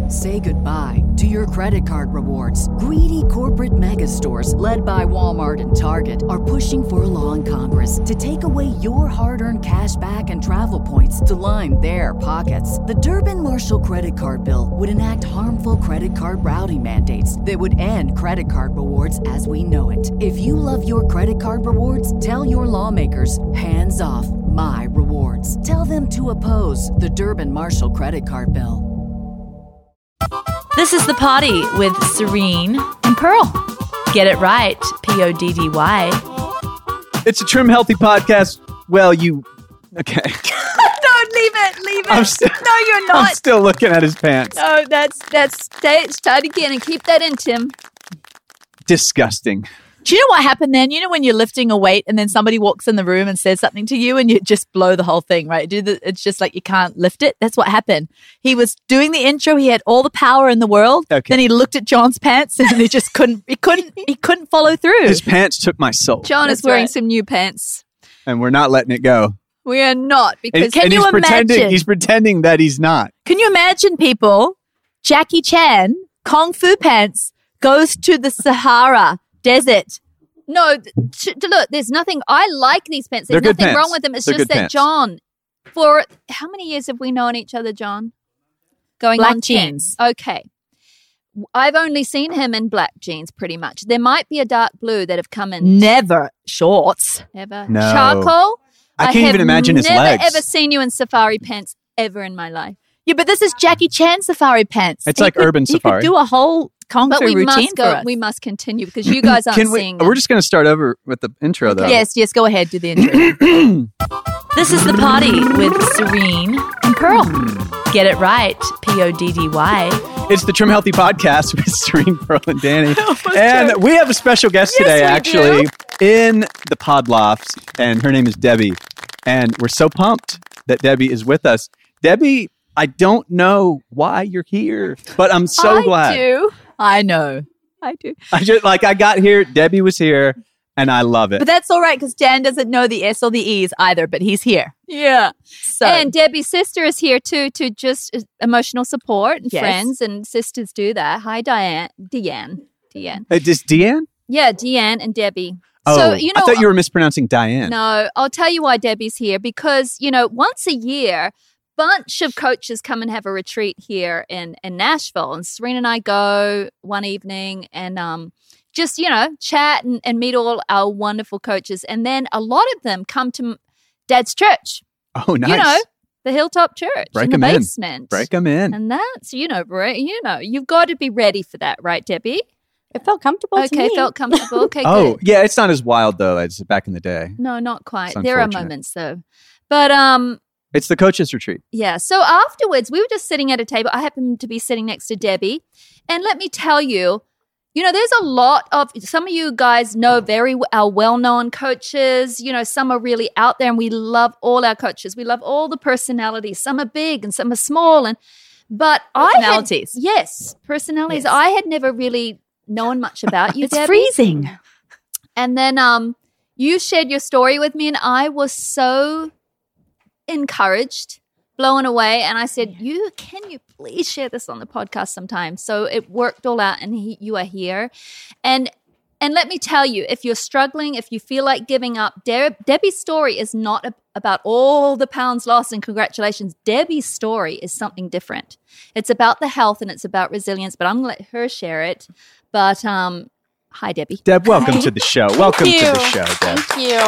Say goodbye to your credit card rewards. Greedy corporate mega stores, led by Walmart and Target, are pushing for a law in Congress to take away your hard-earned cash back and travel points to line their pockets. The Durbin-Marshall credit card bill would enact harmful credit card routing mandates that would end credit card rewards as we know it. If you love your credit card rewards, tell your lawmakers, hands off my rewards. Tell them to oppose the Durbin-Marshall credit card bill. This is The Party with Serene and Pearl. Get it right, Poddy. It's a Trim Healthy podcast. Well, okay. Don't leave it. No, you're not. I'm still looking at his pants. No, start again and keep that in, Tim. Disgusting. Do you know what happened then? You know when you're lifting a weight and then somebody walks in the room and says something to you and you just blow the whole thing, right? It's just like you can't lift it. That's what happened. He was doing the intro. He had all the power in the world. Okay. Then he looked at John's pants and he just couldn't follow through. His pants took my soul. John is wearing some new pants. And we're not letting it go. We are not, because Can you imagine? He's pretending that he's not. Can you imagine, people? Jackie Chan, Kung Fu pants, goes to the Sahara Desert. No, look, there's nothing. I like these pants. There's They're good nothing pants. wrong with them. It's They're just good that pants. John, for how many years have we known each other, John? Going Black on 10. jeans. Okay. I've only seen him in black jeans pretty much. There might be a dark blue that have come in. Never shorts. Ever. No. Charcoal? I can't even imagine his legs. I've never ever seen you in safari pants ever in my life. Yeah, but this is Jackie Chan safari pants. It's like urban safari. He could do a whole Kung But Fu we routine must for go. us. We must continue because you guys aren't seeing them. We're just going to start over with the intro, though. Yes, go ahead, do the intro. This is The Party with Serene and Pearl. Get it right, Poddy. It's the Trim Healthy podcast with Serene, Pearl, and Danny. And we have a special guest today, actually, in the pod loft, and her name is Debbie. And we're so pumped that Debbie is with us. Debbie, I don't know why you're here, but I'm so glad. I know. I do. I got here, Debbie was here, and I love it. But that's all right because Dan doesn't know the S or the E's either, but he's here. Yeah. So, And Debbie's sister is here too, to just emotional support and Yes. friends, and sisters do that. Hi, Deanne. Is Deanne? Yeah, Deanne and Debbie. Oh, So, you know, I thought you were mispronouncing Diane. No, I'll tell you why Debbie's here, because, once a year, bunch of coaches come and have a retreat here in Nashville, and Serena and I go one evening and just, chat and meet all our wonderful coaches. And then a lot of them come to Dad's church. Oh, nice. The Hilltop Church Break in the 'em in. basement. Break them in. And that's, you've got to be ready for that, right, Debbie? It felt comfortable to me. Okay, felt comfortable. Okay, Oh, good. yeah, it's not as wild, though, as back in the day. No, not quite. It's There are unfortunate. moments, though. But, It's the coaches' retreat. yeah. So afterwards, we were just sitting at a table. I happened to be sitting next to Debbie. And let me tell you, there's a lot of, some of you guys know our well-known coaches. Some are really out there, and we love all our coaches. We love all the personalities. Some are big and some are small. But Personalities. personalities. Yes. I had never really known much about you, it's Debbie. freezing. And then you shared your story with me, and I was so encouraged, blown away. And I said, can you please share this on the podcast sometime? So it worked all out, and you are here. And let me tell you, if you're struggling, if you feel like giving up, Debbie's story is not about all the pounds lost and congratulations. Debbie's story is something different. It's about the health and it's about resilience, but I'm going to let her share it. But hi, Debbie. Deb, welcome to the show. Welcome to the show, Deb.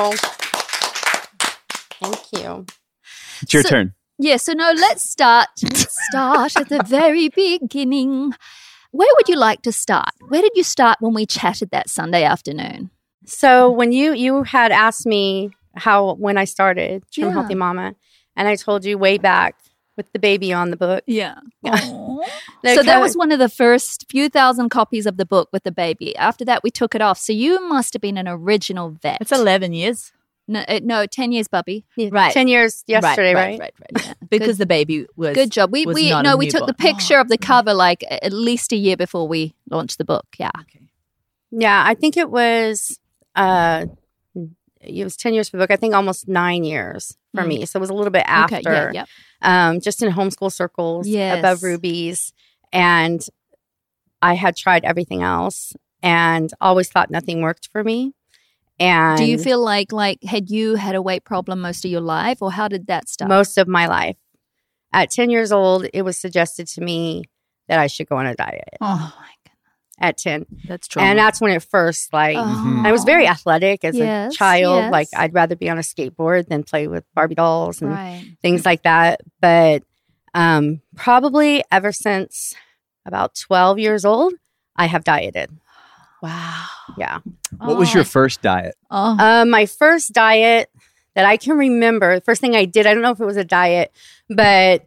Thank you. It's your turn. Yeah, so no, let's start at the very beginning. Where would you like to start? Where did you start when we chatted that Sunday afternoon? So when you had asked me when I started Trim Yeah. Healthy Mama, and I told you way back with the baby on the book. Yeah. So So that was one of the first few thousand copies of the book with the baby. After that, we took it off. So you must have been an original vet. It's 11 years. No, 10 years, Bubby. Right. 10 years yesterday, right? Right. Yeah. Because the baby was Good job. We not took a the newborn. picture of the cover like at least a year before we launched the book. Yeah. Yeah, I think it was 10 years for the book. I think almost 9 years for me. So it was a little bit after. Okay. Yeah. Just in homeschool circles Yes. above Ruby's. And I had tried everything else and always thought nothing worked for me. And Do you feel like had you had a weight problem most of your life, or how did that start? most of my life? At 10 years old, it was suggested to me that I should go on a diet Oh my god, at 10. that's true. And that's when it first, like, Mhm. I was very athletic as Yes, a child. yes. Like, I'd rather be on a skateboard than play with Barbie dolls and Right. things like that. But probably ever since about 12 years old, I have dieted. wow. Yeah. What was your first diet? Oh, My first diet that I can remember, the first thing I did, I don't know if it was a diet, but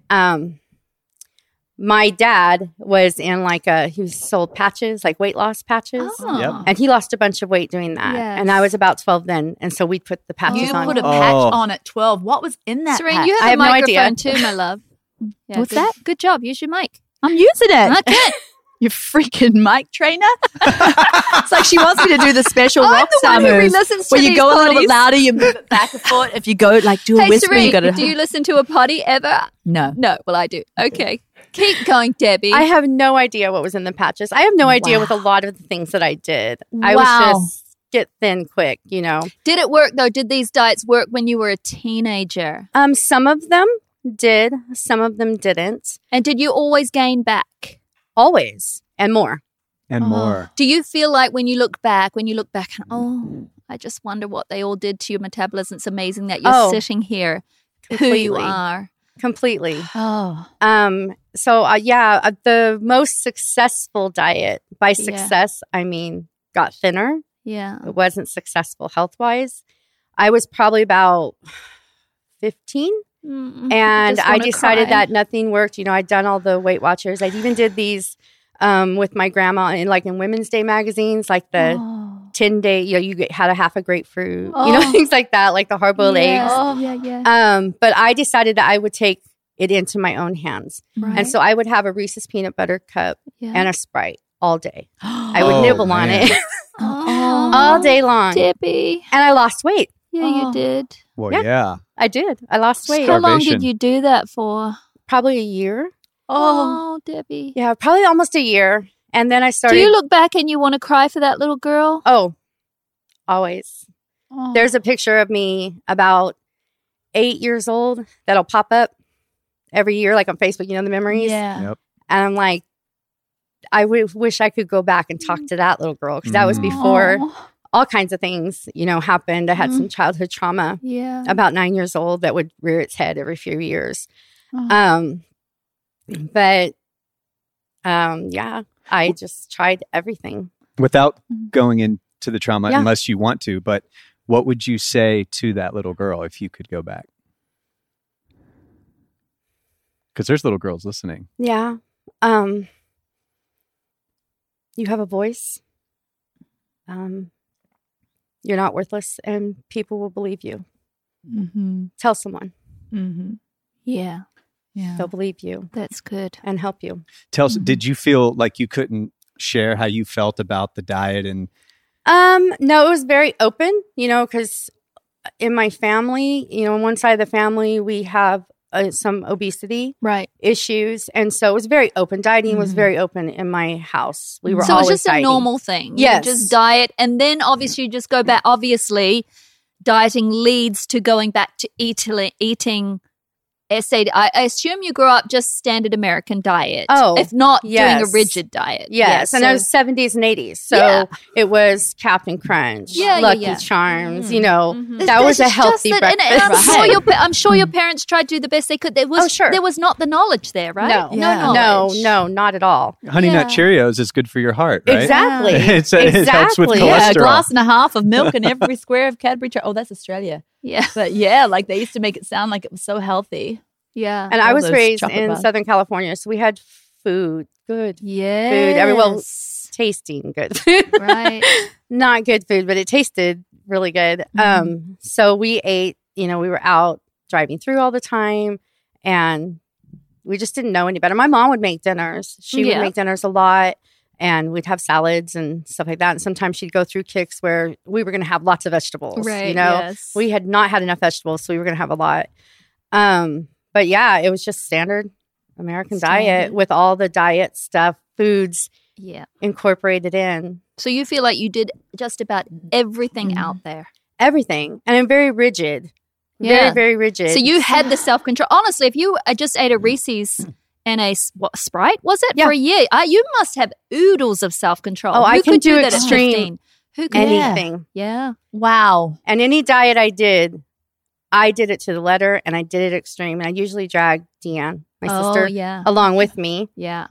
my dad was in he sold patches, like weight loss patches. Oh. Yep. And he lost a bunch of weight doing that. Yes. And I was about 12 then. And so we'd put the patches you on. put a Oh. patch on at 12. What was in that Serene, patch? you I have a have no microphone idea. too, my love. Yeah, What's good. that? Good job. Use your mic. I'm using it. Okay. You freaking mic trainer. It's like she wants me to do the special I'm rock the star one who moves. re-listens to Where you these go a little potties. bit louder, you move it back and forth. If you go do a Hey, whisper, you Serene, got to. do you listen to a potty ever? No. No. Well, I do. Okay. Keep going, Debbie. I have no idea what was in the patches. I have no idea with a lot of the things that I did. I was Wow. just get thin quick, Did it work, though? Did these diets work when you were a teenager? Some of them did, some of them didn't. And did you always gain back? Always. And more. And more. Do you feel like when you look back, and I just wonder what they all did to your metabolism. It's amazing that you're Oh, sitting here, who you completely. are. Completely. Oh. The most successful diet, by success, I mean, got thinner. Yeah. It wasn't successful health-wise. I was probably about 15. And I decided that nothing worked. I'd done all the Weight Watchers. I even did these with my grandma in Women's Day magazines, like the 10-day, you had a half a grapefruit, things like that, like the hard-boiled eggs. Oh, yeah. But I decided that I would take it into my own hands. Right. And so I would have a Reese's peanut butter cup Yeah. and a Sprite all day. I would Oh, nibble on man. it Oh, all day long. Debbie. And I lost weight. Yeah, Oh. you did. Well, Yeah. yeah. I did. I lost weight. How long Starvation. did you do that for? Probably a year. Oh, Debbie. Yeah, probably almost a year. And then I started. Do you look back and you want to cry for that little girl? Oh, always. Oh. There's a picture of me about 8 years old that'll pop up every year, like on Facebook, the memories. Yeah. Yep. And I'm like, I wish I could go back and talk to that little girl because that was before Oh. all kinds of things, happened. I had some childhood trauma Yeah. about 9 years old that would rear its head every few years. Oh. Yeah, I just tried everything. Without going into the trauma, Yeah. unless you want to, but what would you say to that little girl if you could go back? Because there's little girls listening. Yeah. You have a voice. You're not worthless and people will believe you. Mm-hmm. Tell someone. Mm-hmm. Yeah. Yeah. They'll believe you That's good. and help you. Tell us, did you feel like you couldn't share how you felt about the diet? And No, it was very open, because in my family, on one side of the family, we have some obesity Right. issues. And so it was very open. Dieting was very open in my house. We were So always it's just dieting. a normal thing. Yes. You just diet. And then obviously you just go back. Obviously, dieting leads to going back to eating SAD. I assume you grew up just standard American diet. Oh, if not doing a yes. rigid diet. Yes, and so- it was 70s and 80s. So Yeah. it was Captain Crunch, Yeah, Lucky yeah. Charms, It's- that was it's a healthy just that- breakfast. And I'm sure your parents tried to do the best they could. There was, Oh, sure. There was not the knowledge there, right? No. Yeah. knowledge. No, not at all. Honey Nut Yeah. Cheerios is good for your heart, right? Exactly. It helps with Exactly. cholesterol. Yeah, a glass and a half of milk in every square of Cadbury. Oh, that's Australia. Yeah. But yeah, like they used to make it sound like it was so healthy. Yeah. And I All was those raised chocolate in bars. Southern California, so we had food, good yeah. food. Well, tasting good food. Right. Not good food, but it tasted really good. So we ate, we were out driving through all the time and we just didn't know any better. My mom would make dinners. She Yeah. would make dinners a lot and we'd have salads and stuff like that. And sometimes she'd go through kicks where we were going to have lots of vegetables, Right. Yes. We had not had enough vegetables, so we were going to have a lot. But yeah, it was just standard American diet with all the diet stuff, foods incorporated in. So you feel like you did just about everything out there. Everything. And I'm very rigid. Very, very rigid. So you had the self-control. Honestly, if you just ate a Reese's and a Sprite, was it, for a year, you must have oodles of self-control. Oh, Who I can could do that extreme at 15? Who could anything. Yeah. Wow. And any diet I did it to the letter, and I did it extreme. And I usually drag Deanne, my sister, along with me. Yeah.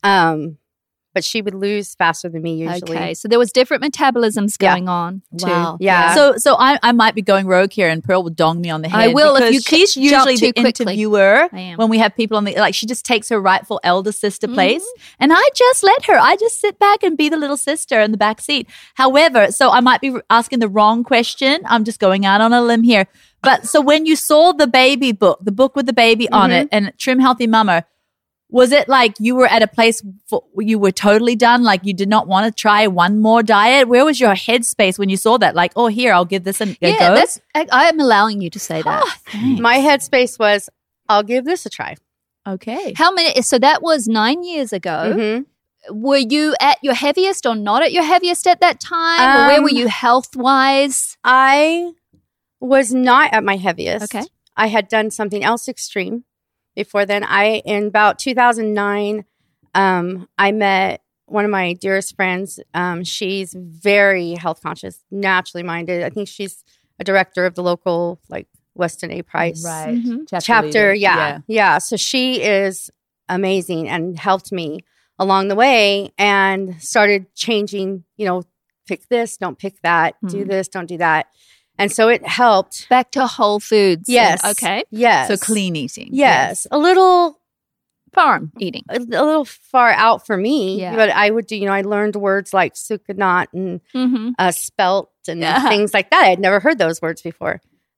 But she would lose faster than me usually. Okay, so there was different metabolisms going on too. Wow. Yeah. So I might be going rogue here, and Pearl will dong me on the head. I will if you she's usually the interviewer I am. when we have people on the she just takes her rightful elder sister place, and I just let her. I just sit back and be the little sister in the back seat. However, so I might be asking the wrong question. I'm just going out on a limb here. But so when you saw the baby book, the book with the baby on it, and Trim Healthy Mama. Was it like you were at a place where you were totally done? Like you did not want to try one more diet? Where was your headspace when you saw that? Like, oh, here, I'll give this a go? I am allowing you to say that. My headspace was, I'll give this a try. Okay. How many? So that was 9 years ago. Were you at your heaviest or not at your heaviest at that time? Or where were you health-wise? I was not at my heaviest. Okay. I had done something else extreme. Before then, in about 2009, I met one of my dearest friends. She's very health conscious, naturally minded. I think she's a director of the local Weston A. Price chapter. Yeah. So she is amazing and helped me along the way and started changing. Pick this, don't pick that. Do this, don't do that. And so it helped. Back to whole foods. Yes. Okay. Yes. So clean eating. Yes. A little farm eating. A little far out for me. Yeah. But I would do, I learned words like sucanat and spelt and things like that. I had never heard those words before.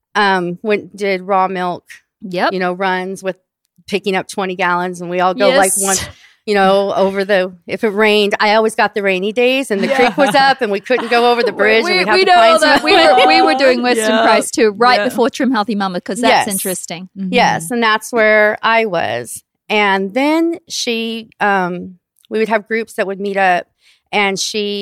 Did raw milk, runs with picking up 20 gallons and we all go one... if it rained, I always got the rainy days and the creek was up and we couldn't go over the bridge. We and we'd know have to that. find We were doing Weston Price too, before Trim Healthy Mama, because that's interesting. Yes, and that's where I was. And then we would have groups that would meet up and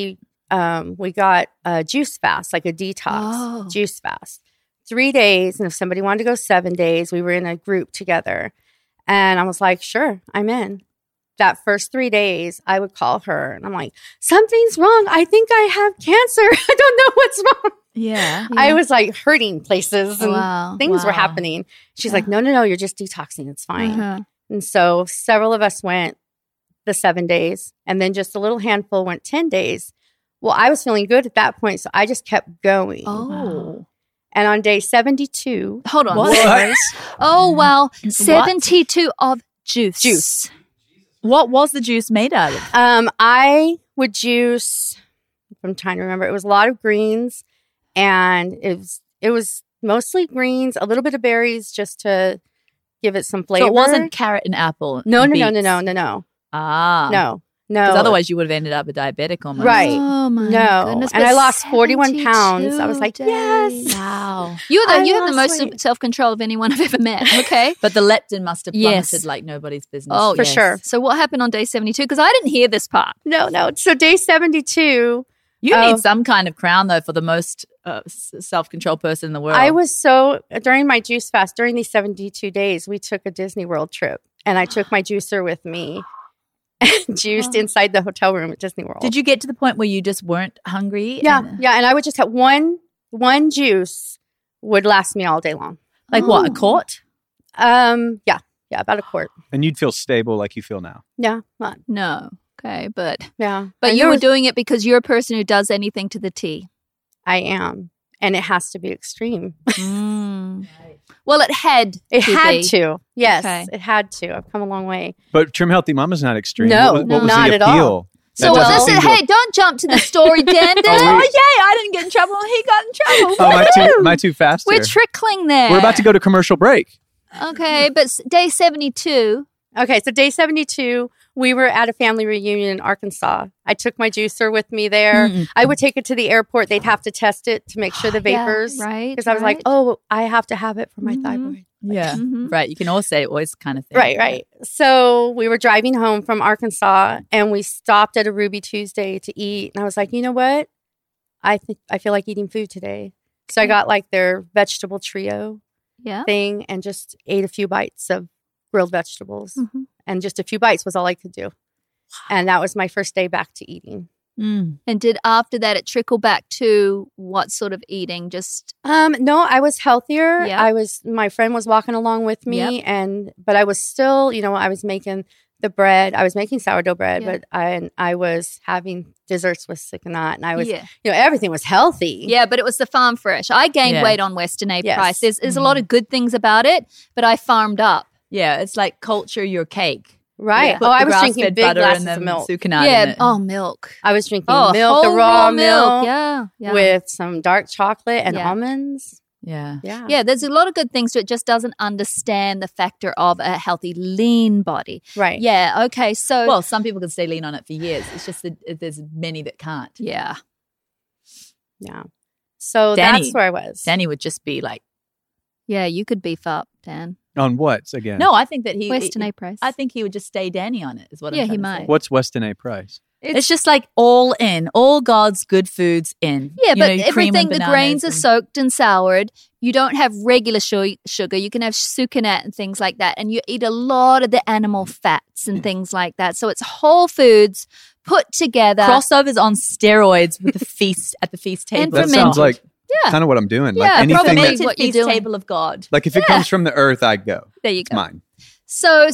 we got a juice fast, like a detox juice fast. 3 days. And if somebody wanted to go 7 days, we were in a group together. And I was like, sure, I'm in. That first 3 days, I would call her and I'm like, something's wrong. I think I have cancer. I don't know what's wrong. Yeah. I was hurting places and things were happening. She's like, no, you're just detoxing. It's fine. And so several of us went the 7 days and then just a little handful went 10 days. Well, I was feeling good at that point. So I just kept going. Oh, wow. And on day 72. Hold on. What? Oh, wow. 72 of Juice. What was the juice made out of? I would juice, I'm trying to remember, it was a lot of greens and it was mostly greens, a little bit of berries just to give it some flavor. So it wasn't carrot and apple? No. Ah. No. Because otherwise you would have ended up a diabetic almost. Right. Oh, my goodness. And I lost 41 pounds. I was like, yes. Wow. You have the most self-control of anyone I've ever met, okay? But the leptin must have plummeted like nobody's business. Oh, for sure. So what happened on day 72? Because I didn't hear this part. No. So day 72. You need some kind of crown, though, for the most self-control person in the world. I was during my juice fast, during these 72 days, we took a Disney World trip. And I took my juicer with me. And juiced inside the hotel room at Disney World. Did you get to the point where you just weren't hungry? Yeah. And I would just have one juice would last me all day long. Like what, a quart? Yeah, about a quart. And you'd feel stable like you feel now. Yeah. No. Okay, but But you were doing it because you're a person who does anything to the T. I am. And it has to be extreme. Well, it had to. Yes, okay. It had to. I've come a long way. But Trim Healthy Mama's not extreme. No, what was not the at appeal? all. So don't jump to the story, Dan. Yay, I didn't get in trouble and he got in trouble. Oh, my two faster. We're trickling there. We're about to go to commercial break. Okay, but day 72. Okay, so day 72, we were at a family reunion in Arkansas. I took my juicer with me there. I would take it to the airport. They'd have to test it to make sure the vapors. Right. Because I was like, I have to have it for my thyroid. Yeah. Mhm. Right. You can always say always kind of thing. Right. So we were driving home from Arkansas and we stopped at a Ruby Tuesday to eat. And I was like, you know what? I feel like eating food today. So I got like their vegetable trio Yeah. thing and just ate a few bites of grilled vegetables. Mhm. And just a few bites was all I could do. And that was my first day back to eating. Mm. And did after that it trickle back to what sort of eating? Just No, I was healthier. Yeah. My friend was walking along with me but I was still, I was making the bread. I was making sourdough bread, Yeah. but I was having desserts with sucanat and I was, yeah. everything was healthy. Yeah, but it was the farm fresh. I gained Yeah. weight on Western A Yes. Price. There's a lot of good things about it, but I farmed up. Yeah. It's like culture your cake. Right. Yeah. Oh, I The was drinking grass-fed big butter glasses and of the milk. Sucanat in Yeah. it. Oh, milk. I was drinking Oh, milk, the whole raw milk Yeah. with some dark chocolate and Yeah. almonds. Yeah. Yeah. Yeah, there's a lot of good things to it. Just doesn't understand the factor of a healthy, lean body. Right. Yeah. Okay. So, Well, some people can stay lean on it for years. It's just that there's many that can't. yeah. Yeah. So Danny. that's where I was. Danny would just be like, Yeah, you could beef up, Dan. On what again? no, I think that Western A Price. I think he would just stay Danny on it, is what Yeah, I'm he trying to might. say. What's Weston A. Price? It's just like all in, all God's good foods in. Yeah, You but know, cream everything, and the grains bananas are soaked and soured. You don't have regular sugar. You can have sucanat and things like that. And you eat a lot of the animal fats and things like that. So it's whole foods put together. crossovers on steroids with the feast at the feast And table. That fermented. sounds like Yeah. kind of what I'm doing. Yeah, Like anything probably. that, Fermented what you're feast doing. table of God. like if it comes from the earth, I go. There you It's go. mine. So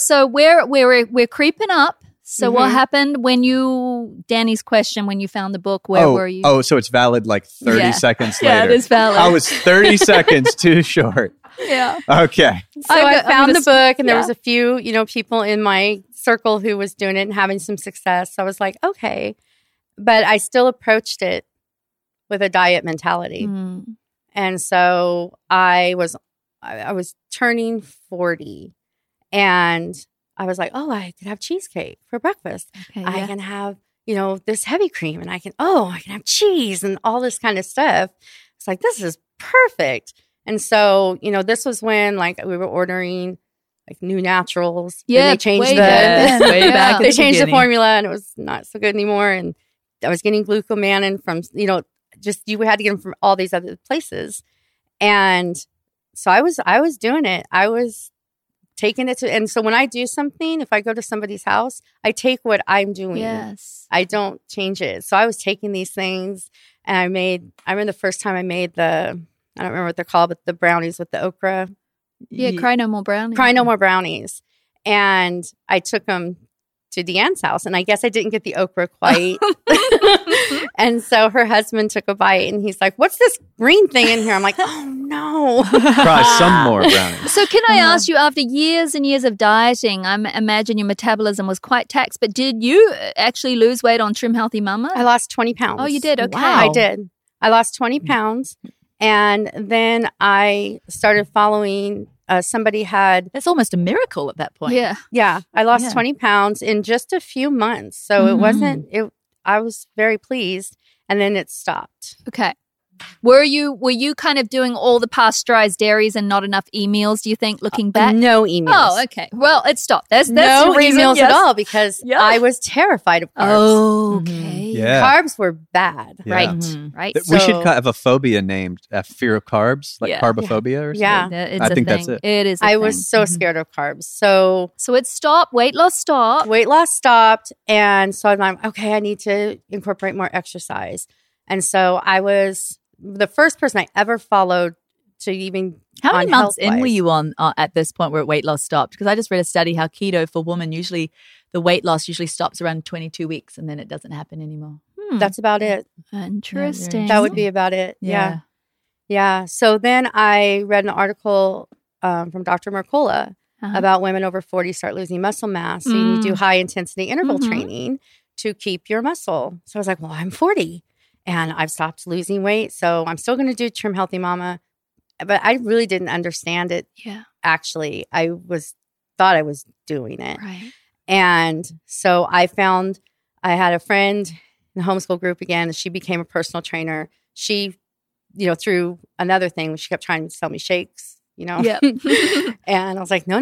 we're creeping up. So what happened when Danny's question, when you found the book, where were you? Oh, so it's valid like 30 Yeah. seconds Yeah, later. it is valid. I was 30 seconds too short. Yeah. Okay. So I I'm found gonna the book and there yeah. was a few, people in my circle who was doing it and having some success. So I was like, okay. But I still approached it with a diet mentality. Mm. And so I was turning 40 and I was like, oh, I could have cheesecake for breakfast. Okay, I yeah. can have, this heavy cream and I can have cheese and all this kind of stuff. It's like, this is perfect. And so, this was when like we were ordering like New Naturals. Yeah, And they changed way the, back Way back at they the changed the beginning. formula and it was not so good anymore. And I was getting glucomannan from, just you had to get them from all these other places. And so I was doing it. I was taking it to, and so when I do something, if I go to somebody's house, I take what I'm doing. Yes. I don't change it. So I was taking these things and I remember the first time I made I don't remember what they're called, but the brownies with the okra. Yeah, cry no more brownies. Cry No More brownies. And I took them to Deanne's house. And I guess I didn't get the okra quite. And so her husband took a bite and he's like, what's this green thing in here? I'm like, oh no. Try some more brownies. So can I ask you, after years and years of dieting, I imagine your metabolism was quite taxed, but did you actually lose weight on Trim Healthy Mama? I lost 20 pounds. Oh, you did? Okay. Wow. I did. I lost 20 pounds. And then I started following somebody had, That's almost a miracle at that point. Yeah. I lost Yeah. 20 pounds in just a few months. So it wasn't, I was very pleased. And then it stopped. Okay. Were you kind of doing all the pasteurized dairies and not enough e-meals, do you think, looking back? No emails. Oh, okay. Well, it stopped. That's no the reason, emails yes. at all because Yeah. I was terrified of carbs. Oh, okay. Yeah. Carbs were bad. Yeah. Right. Mhm. Right. We should So- have a phobia named fear of carbs, like Yeah. carbophobia or something. Yeah. It's I a think that's thing. it. It is. a I thing. was so scared of carbs. So So it stopped. Weight loss stopped. weight loss stopped. And so I'm like, okay, I need to incorporate more exercise. And so I was the first person I ever followed to even How many on months in health-wise. were you on at this point where weight loss stopped? Because I just read a study how keto for women usually the weight loss usually stops around 22 weeks and then it doesn't happen anymore. That's about it. Interesting. That would be about it. Yeah. Yeah. So then I read an article from Dr. Mercola Uh-huh. about women over 40 start losing muscle mass. And you do high intensity interval Mhm. training to keep your muscle. So I was like, well, I'm 40 and I've stopped losing weight. So I'm still going to do Trim Healthy Mama. But I really didn't understand it. Yeah. Actually, thought I was doing it. Right. And so I had a friend in the homeschool group again. She became a personal trainer. She, through another thing, she kept trying to sell me shakes you know? Yep. And I was like, no.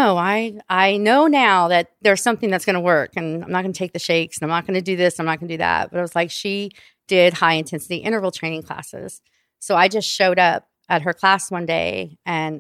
I know now that there's something that's going to work, and I'm not going to take the shakes, and I'm not going to do this, I'm not going to do that. But it was like, she did high intensity interval training classes. So I just showed up at her class one day, and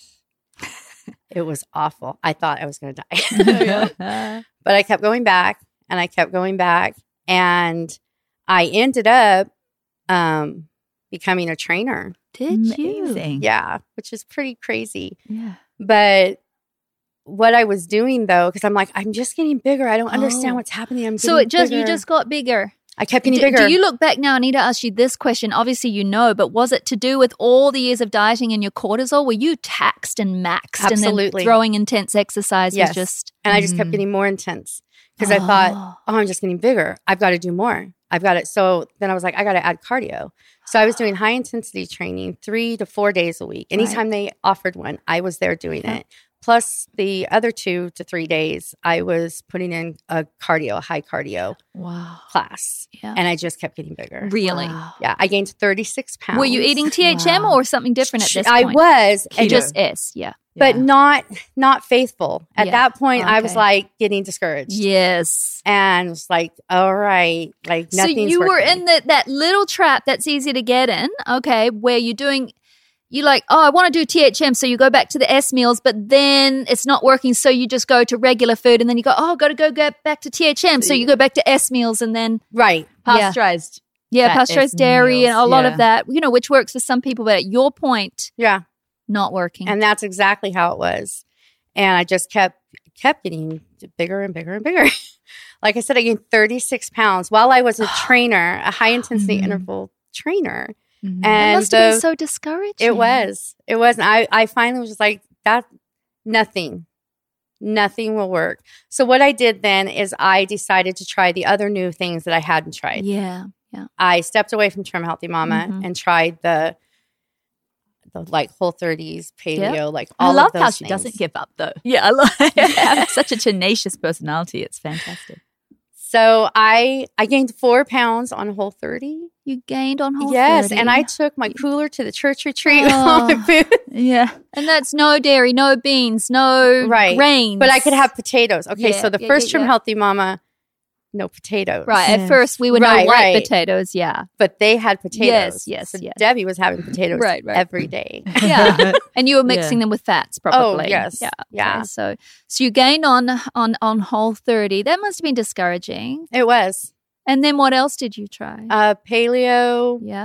it was awful. I thought I was going to die. But I kept going back, and I kept going back, and I ended up becoming a trainer. Did Amazing. you? Yeah, which is pretty crazy. Yeah. But what I was doing, though, because I'm like, I'm just getting bigger. I don't understand what's happening. So you just got bigger. I kept getting bigger. Do you look back now? I need to ask you this question. Obviously, you know, but was it to do with all the years of dieting and your cortisol? Were you taxed and maxed? Absolutely. And then throwing intense exercise was just... And I just kept getting more intense because I thought, I'm just getting bigger. I've got to do more. I've got it. So then I was like, I got to add cardio. So I was doing high intensity training 3 to 4 days a week. Anytime they offered one, I was there doing it. Plus the other 2 to 3 days, I was putting in a high cardio class. Yeah. And I just kept getting bigger. Really? Yeah. I gained 36 pounds. Were you eating THM or something different at this I point? was. And just S, yeah. But not faithful. At that point, I was Okay. like getting discouraged. Yes. And it was like, all right, like nothing's So you were working. in that little trap that's easy to get in, okay, where you're like, oh, I want to do THM. So you go back to the S meals, but then it's not working. So you just go to regular food, and then you go, oh, got to go get back to THM. So you go back to S meals, and then Right. Pasteurized. pasteurized dairy and a lot Yeah. of that, which works for some people, but at your point, Yeah. not working. And that's exactly how it was. And I just kept getting bigger and bigger and bigger. Like I said, I gained 36 pounds while I was a trainer, a high intensity interval trainer. Mm-hmm. That And must have been so discouraging. it was. And I finally was just like, nothing will work. So what I did then is I decided to try the other new things that I hadn't tried. Yeah. I stepped away from Trim Healthy Mama and tried the like Whole30s, paleo, like all I love of those how she things. doesn't give up, though. Yeah, I love having such a tenacious personality. It's fantastic. So I gained 4 pounds on Whole30. You gained on Whole30. Yes, and I took my cooler to the church retreat with Oh. all my food. Yeah. And that's no dairy, no beans, no grains. But I could have potatoes. Okay, Yeah, so the yeah, first yeah, Trim yeah. Healthy Mama, no potatoes. Right. At Yes. first, we would Right, know white right. potatoes. Yeah. But they had potatoes. Yes, So yes. Debbie was having potatoes Right. every day. Yeah. And you were mixing them with fats, probably. Oh, yes. Yeah. Okay, so you gained on Whole30. That must have been discouraging. It was. And then what else did you try? Paleo. Yeah.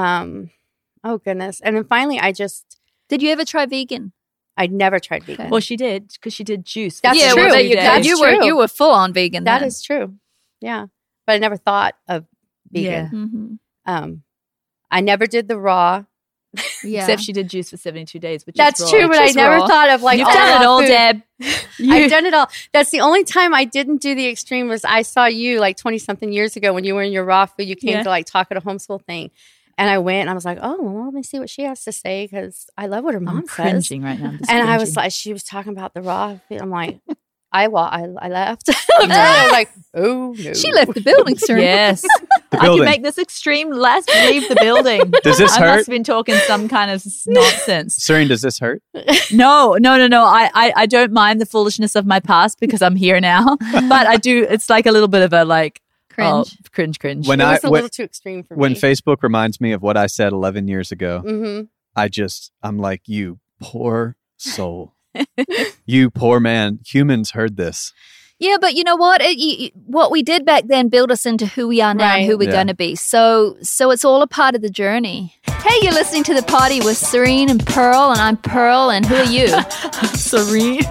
Oh, goodness. And then finally, Did you ever try vegan? I'd never tried vegan. Okay. Well, she did because she did juice. That's yeah, true. Well, there you go. That's true. You were full on vegan. That then. is true. Yeah. But I never thought of vegan. Mhm. I never did the raw. Yeah. Except she did juice for 72 days, which That's is true, but I Just never raw. thought of like You've all done it raw all, food. Deb. I've done it all. That's the only time I didn't do the extreme was I saw you like 20-something years ago when you were in your raw food. You came to like talk at a homeschool thing. And I went and I was like, oh, well, let me see what she has to say because I love what her mom I'm says. cringing right now. I'm just And I was cringing. like, she was talking about the raw food. I'm like, I left. I was like, oh, no. She left the building, sir. Yes. The I can building. make this extreme last leave the building. Does this I hurt? must have been talking some kind of nonsense. Serene, does this hurt? No. I don't mind the foolishness of my past because I'm here now. But I do. It's like a little bit of a like Cringe. cringe. When It was I- a little too extreme for When me. Facebook reminds me of what I said 11 years ago, Mm-hmm. I'm like, you poor soul. You poor man. Humans heard this. Yeah, but you know what? What we did back then built us into who we are now and Right. who we're Yeah. going to be. So it's all a part of the journey. Hey, you're listening to The Party with Serene and Pearl, and I'm Pearl, and who are you? Serene.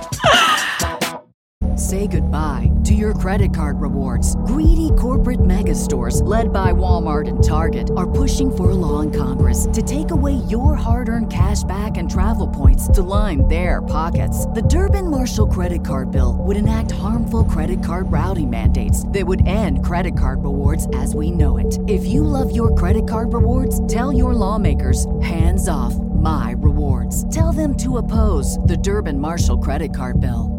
Say goodbye to your credit card rewards. Greedy corporate mega stores, led by Walmart and Target, are pushing for a law in Congress to take away your hard-earned cash back and travel points to line their pockets. The Durbin-Marshall credit card bill would enact harmful credit card routing mandates that would end credit card rewards as we know it. If you love your credit card rewards, tell your lawmakers, hands off my rewards. Tell them to oppose the Durbin-Marshall credit card bill.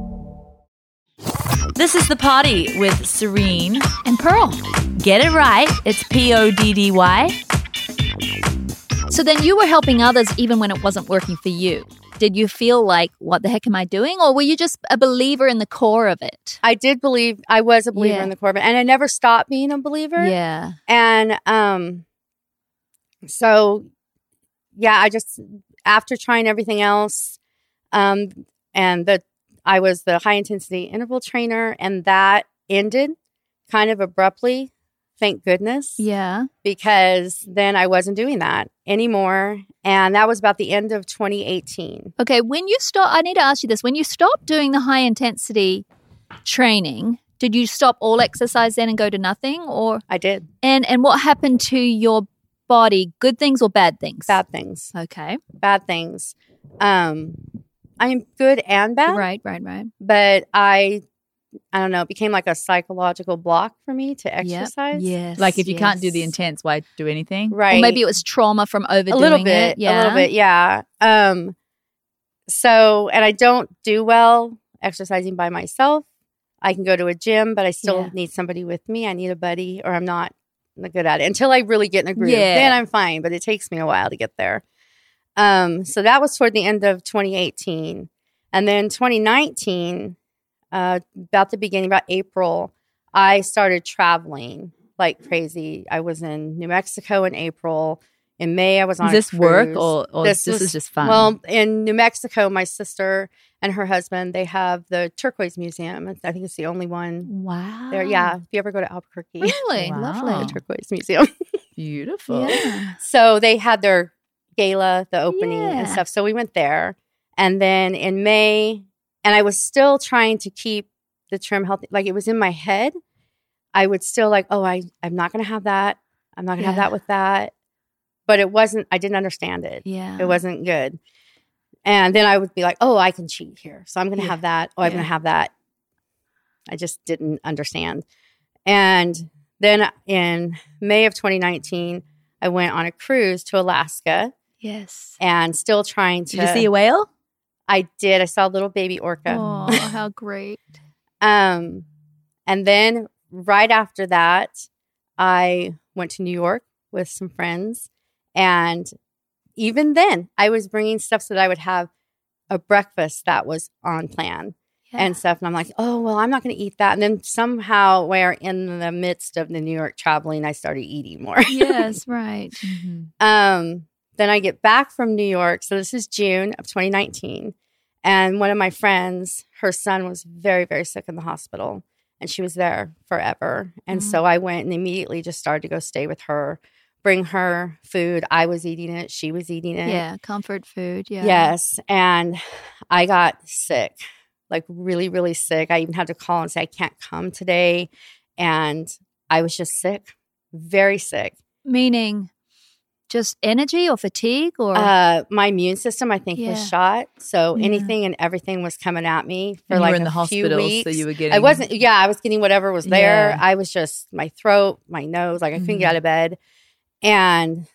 This is The Party with Serene. And Pearl. Get it right. It's PODDY. So then you were helping others even when it wasn't working for you. Did you feel like, what the heck am I doing? Or were you just a believer in the core of it? I did believe, I was a believer in the core of it. And I never stopped being a believer. Yeah. And so, yeah, I just, after trying everything else, I was the high intensity interval trainer, and that ended kind of abruptly. Thank goodness. Yeah. Because then I wasn't doing that anymore. And that was about the end of 2018. Okay. When you I need to ask you this. When you stopped doing the high intensity training, did you stop all exercise then and go to nothing? Or I did. And what happened to your body? Good things or bad things? Bad things. Okay. Bad things. I mean, good and bad. Right. But I don't know, it became like a psychological block for me to exercise. Yes. Like if you can't do the intense, why do anything? Right. Or maybe it was trauma from overdoing a little bit, it. Yeah. A little bit, yeah. So, and I don't do well exercising by myself. I can go to a gym, but I still need somebody with me. I need a buddy, or I'm not good at it. Until I really get in a groove, then I'm fine. But it takes me a while to get there. So that was toward the end of 2018. And then 2019... about the beginning, about April, I started traveling like crazy. I was in New Mexico in April. In May, I was on Is this a work cruise. or this is just fun? Well, in New Mexico, my sister and her husband, they have the Turquoise Museum. I think it's the only one Wow. there. Yeah, if you ever go to Albuquerque. Really? Wow. Lovely. The Turquoise Museum. Beautiful. Yeah. So they had their gala, the opening and stuff. So we went there. And then in May... And I was still trying to keep the trim healthy. Like, it was in my head. I would still like, I'm not going to have that. I'm not going to have that with that. But it wasn't, I didn't understand it. Yeah. It wasn't good. And then I would be like, I can cheat here. So I'm going to have that. I'm going to have that. I just didn't understand. And then in May of 2019, I went on a cruise to Alaska. Yes. And still trying to. Did you see a whale? I did. I saw a little baby orca. Oh, how great. And then right after that, I went to New York with some friends. And even then, I was bringing stuff so that I would have a breakfast that was on plan and stuff. And I'm like, I'm not going to eat that. And then somehow, we're in the midst of the New York traveling, I started eating more. Yes, right. Mm-hmm. Then I get back from New York. So this is June of 2019. And one of my friends, her son was very, very sick in the hospital. And she was there forever. And so I went and immediately just started to go stay with her, bring her food. I was eating it. She was eating it. Yeah, comfort food. Yeah. Yes. And I got sick, like really, really sick. I even had to call and say, I can't come today. And I was just sick, very sick. Meaning just energy or fatigue or? My immune system, I think, was shot. So anything and everything was coming at me for like in the a few hospital, weeks. so you were getting. I was getting whatever was there. Yeah. I was just, my throat, my nose, like I couldn't get out of bed. And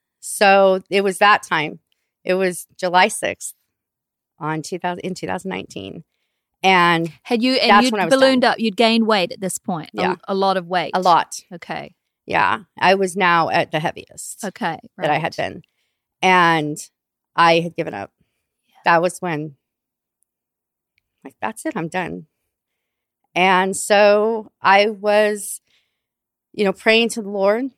so it was that time. It was July 6th in 2019. And had you, and that's you'd when I was ballooned done. up, you'd gained weight at this point. Yeah. A lot of weight. A lot. Okay. Yeah. I was now at the heaviest Okay. that I had been. And I had given up. That was when, like, that's it. I'm done. And so I was, praying to the Lord.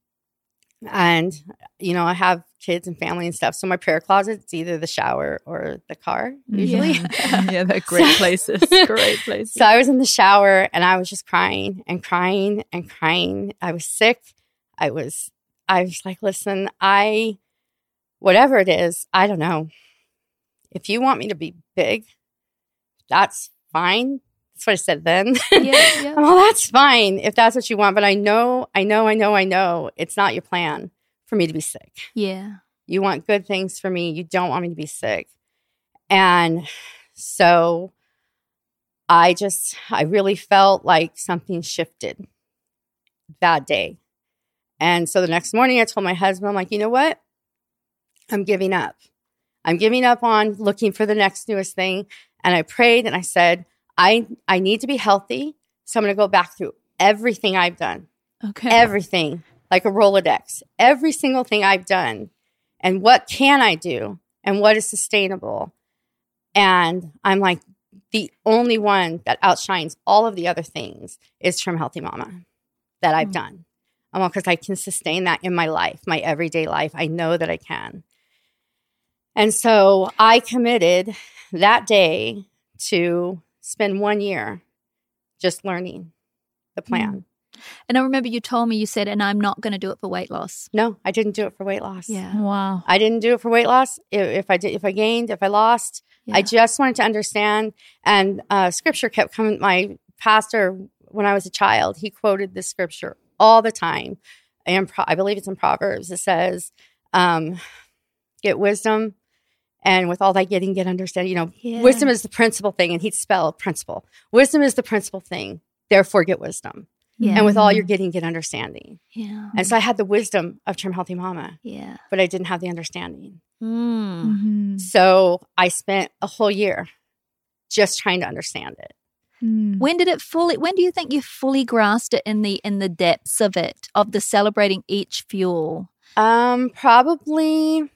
And, I have kids and family and stuff. So my prayer closet, it's either the shower or the car, usually. Yeah, they're great places. Great places. So I was in the shower and I was just crying and crying and crying. I was sick. I was like, listen, whatever it is, I don't know. If you want me to be big, that's fine. That's what I said then. Yeah. Well, that's fine if that's what you want. But I know it's not your plan for me to be sick. Yeah. You want good things for me. You don't want me to be sick. And so I really felt like something shifted that day. And so the next morning I told my husband, I'm like, you know what? I'm giving up. I'm giving up on looking for the next newest thing. And I prayed and I said, I need to be healthy. So I'm going to go back through everything I've done. Okay. Everything, like a Rolodex. Every single thing I've done. and what can I do and what is sustainable. And I'm like, the only one that outshines all of the other things is Trim Healthy Mama that I've done. Because I can sustain that in my life, my everyday life. I know that I can. And so I committed that day to spend 1 year just learning the plan. And I remember you told me, you said, and I'm not going to do it for weight loss. No, I didn't do it for weight loss. Yeah. Wow. I didn't do it for weight loss. If I gained, if I lost, I just wanted to understand. And scripture kept coming. My pastor, when I was a child, he quoted this scripture all the time. And I believe it's in Proverbs. It says, get wisdom, and with all that getting, get understanding. Wisdom is the principal thing, and he'd spell principle. Wisdom is the principal thing. Therefore, get wisdom. Yeah. And with all you're getting, get understanding. Yeah. And so I had the wisdom of Trim Healthy Mama. Yeah. But I didn't have the understanding. Mm. So I spent a whole year just trying to understand it. When do you think you fully grasped it in the depths of it, of the celebrating each fuel? Probably,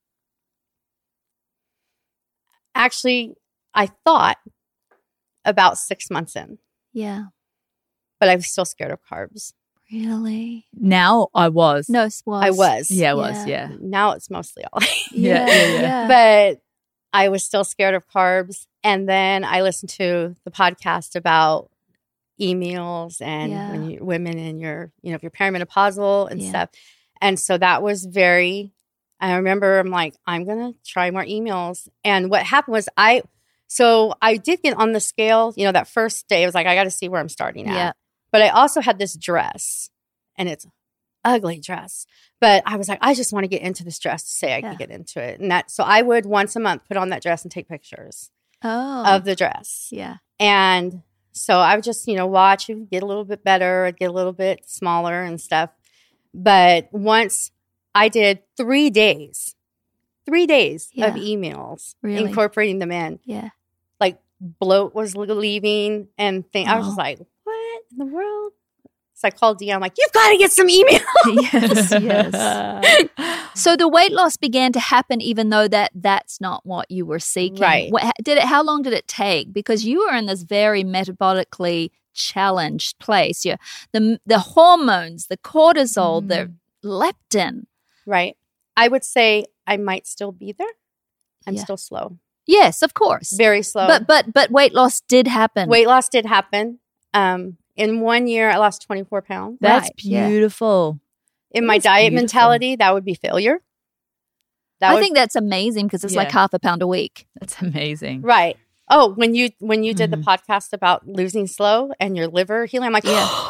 actually, I thought about 6 months in. Yeah. But I was still scared of carbs. Really? Now I was. No, was. I was. Yeah, I was. Yeah. Now it's mostly all. Yeah. But I was still scared of carbs. And then I listened to the podcast about e-meals and when women in your, if you're perimenopausal and stuff. And so that was I remember I'm like, I'm going to try more e-meals. And what happened was I did get on the scale, that first day. I was like, I got to see where I'm starting at. Yeah. But I also had this dress, and it's an ugly dress. But I was like, I just want to get into this dress to say I could get into it. And so I would once a month put on that dress and take pictures of the dress. Yeah. And so I would just, watch it get a little bit better, I'd get a little bit smaller and stuff. But once I did 3 days of e-meals, incorporating them in. Yeah. Like bloat was leaving and I was just like, what in the world? So I called Deanne, I'm like, you've got to get some email. Yes. So the weight loss began to happen even though that's not what you were seeking. Right. How long did it take? Because you were in this very metabolically challenged place. The hormones, the cortisol, the leptin. Right. I would say I might still be there. I'm still slow. Yes, of course. Very slow. But weight loss did happen. Weight loss did happen. In 1 year, I lost 24 pounds. That's beautiful. In my diet mentality, that would be failure. I think that's amazing because it's like half a pound a week. That's amazing. Right. Oh, when you did the podcast about losing slow and your liver healing, I'm like,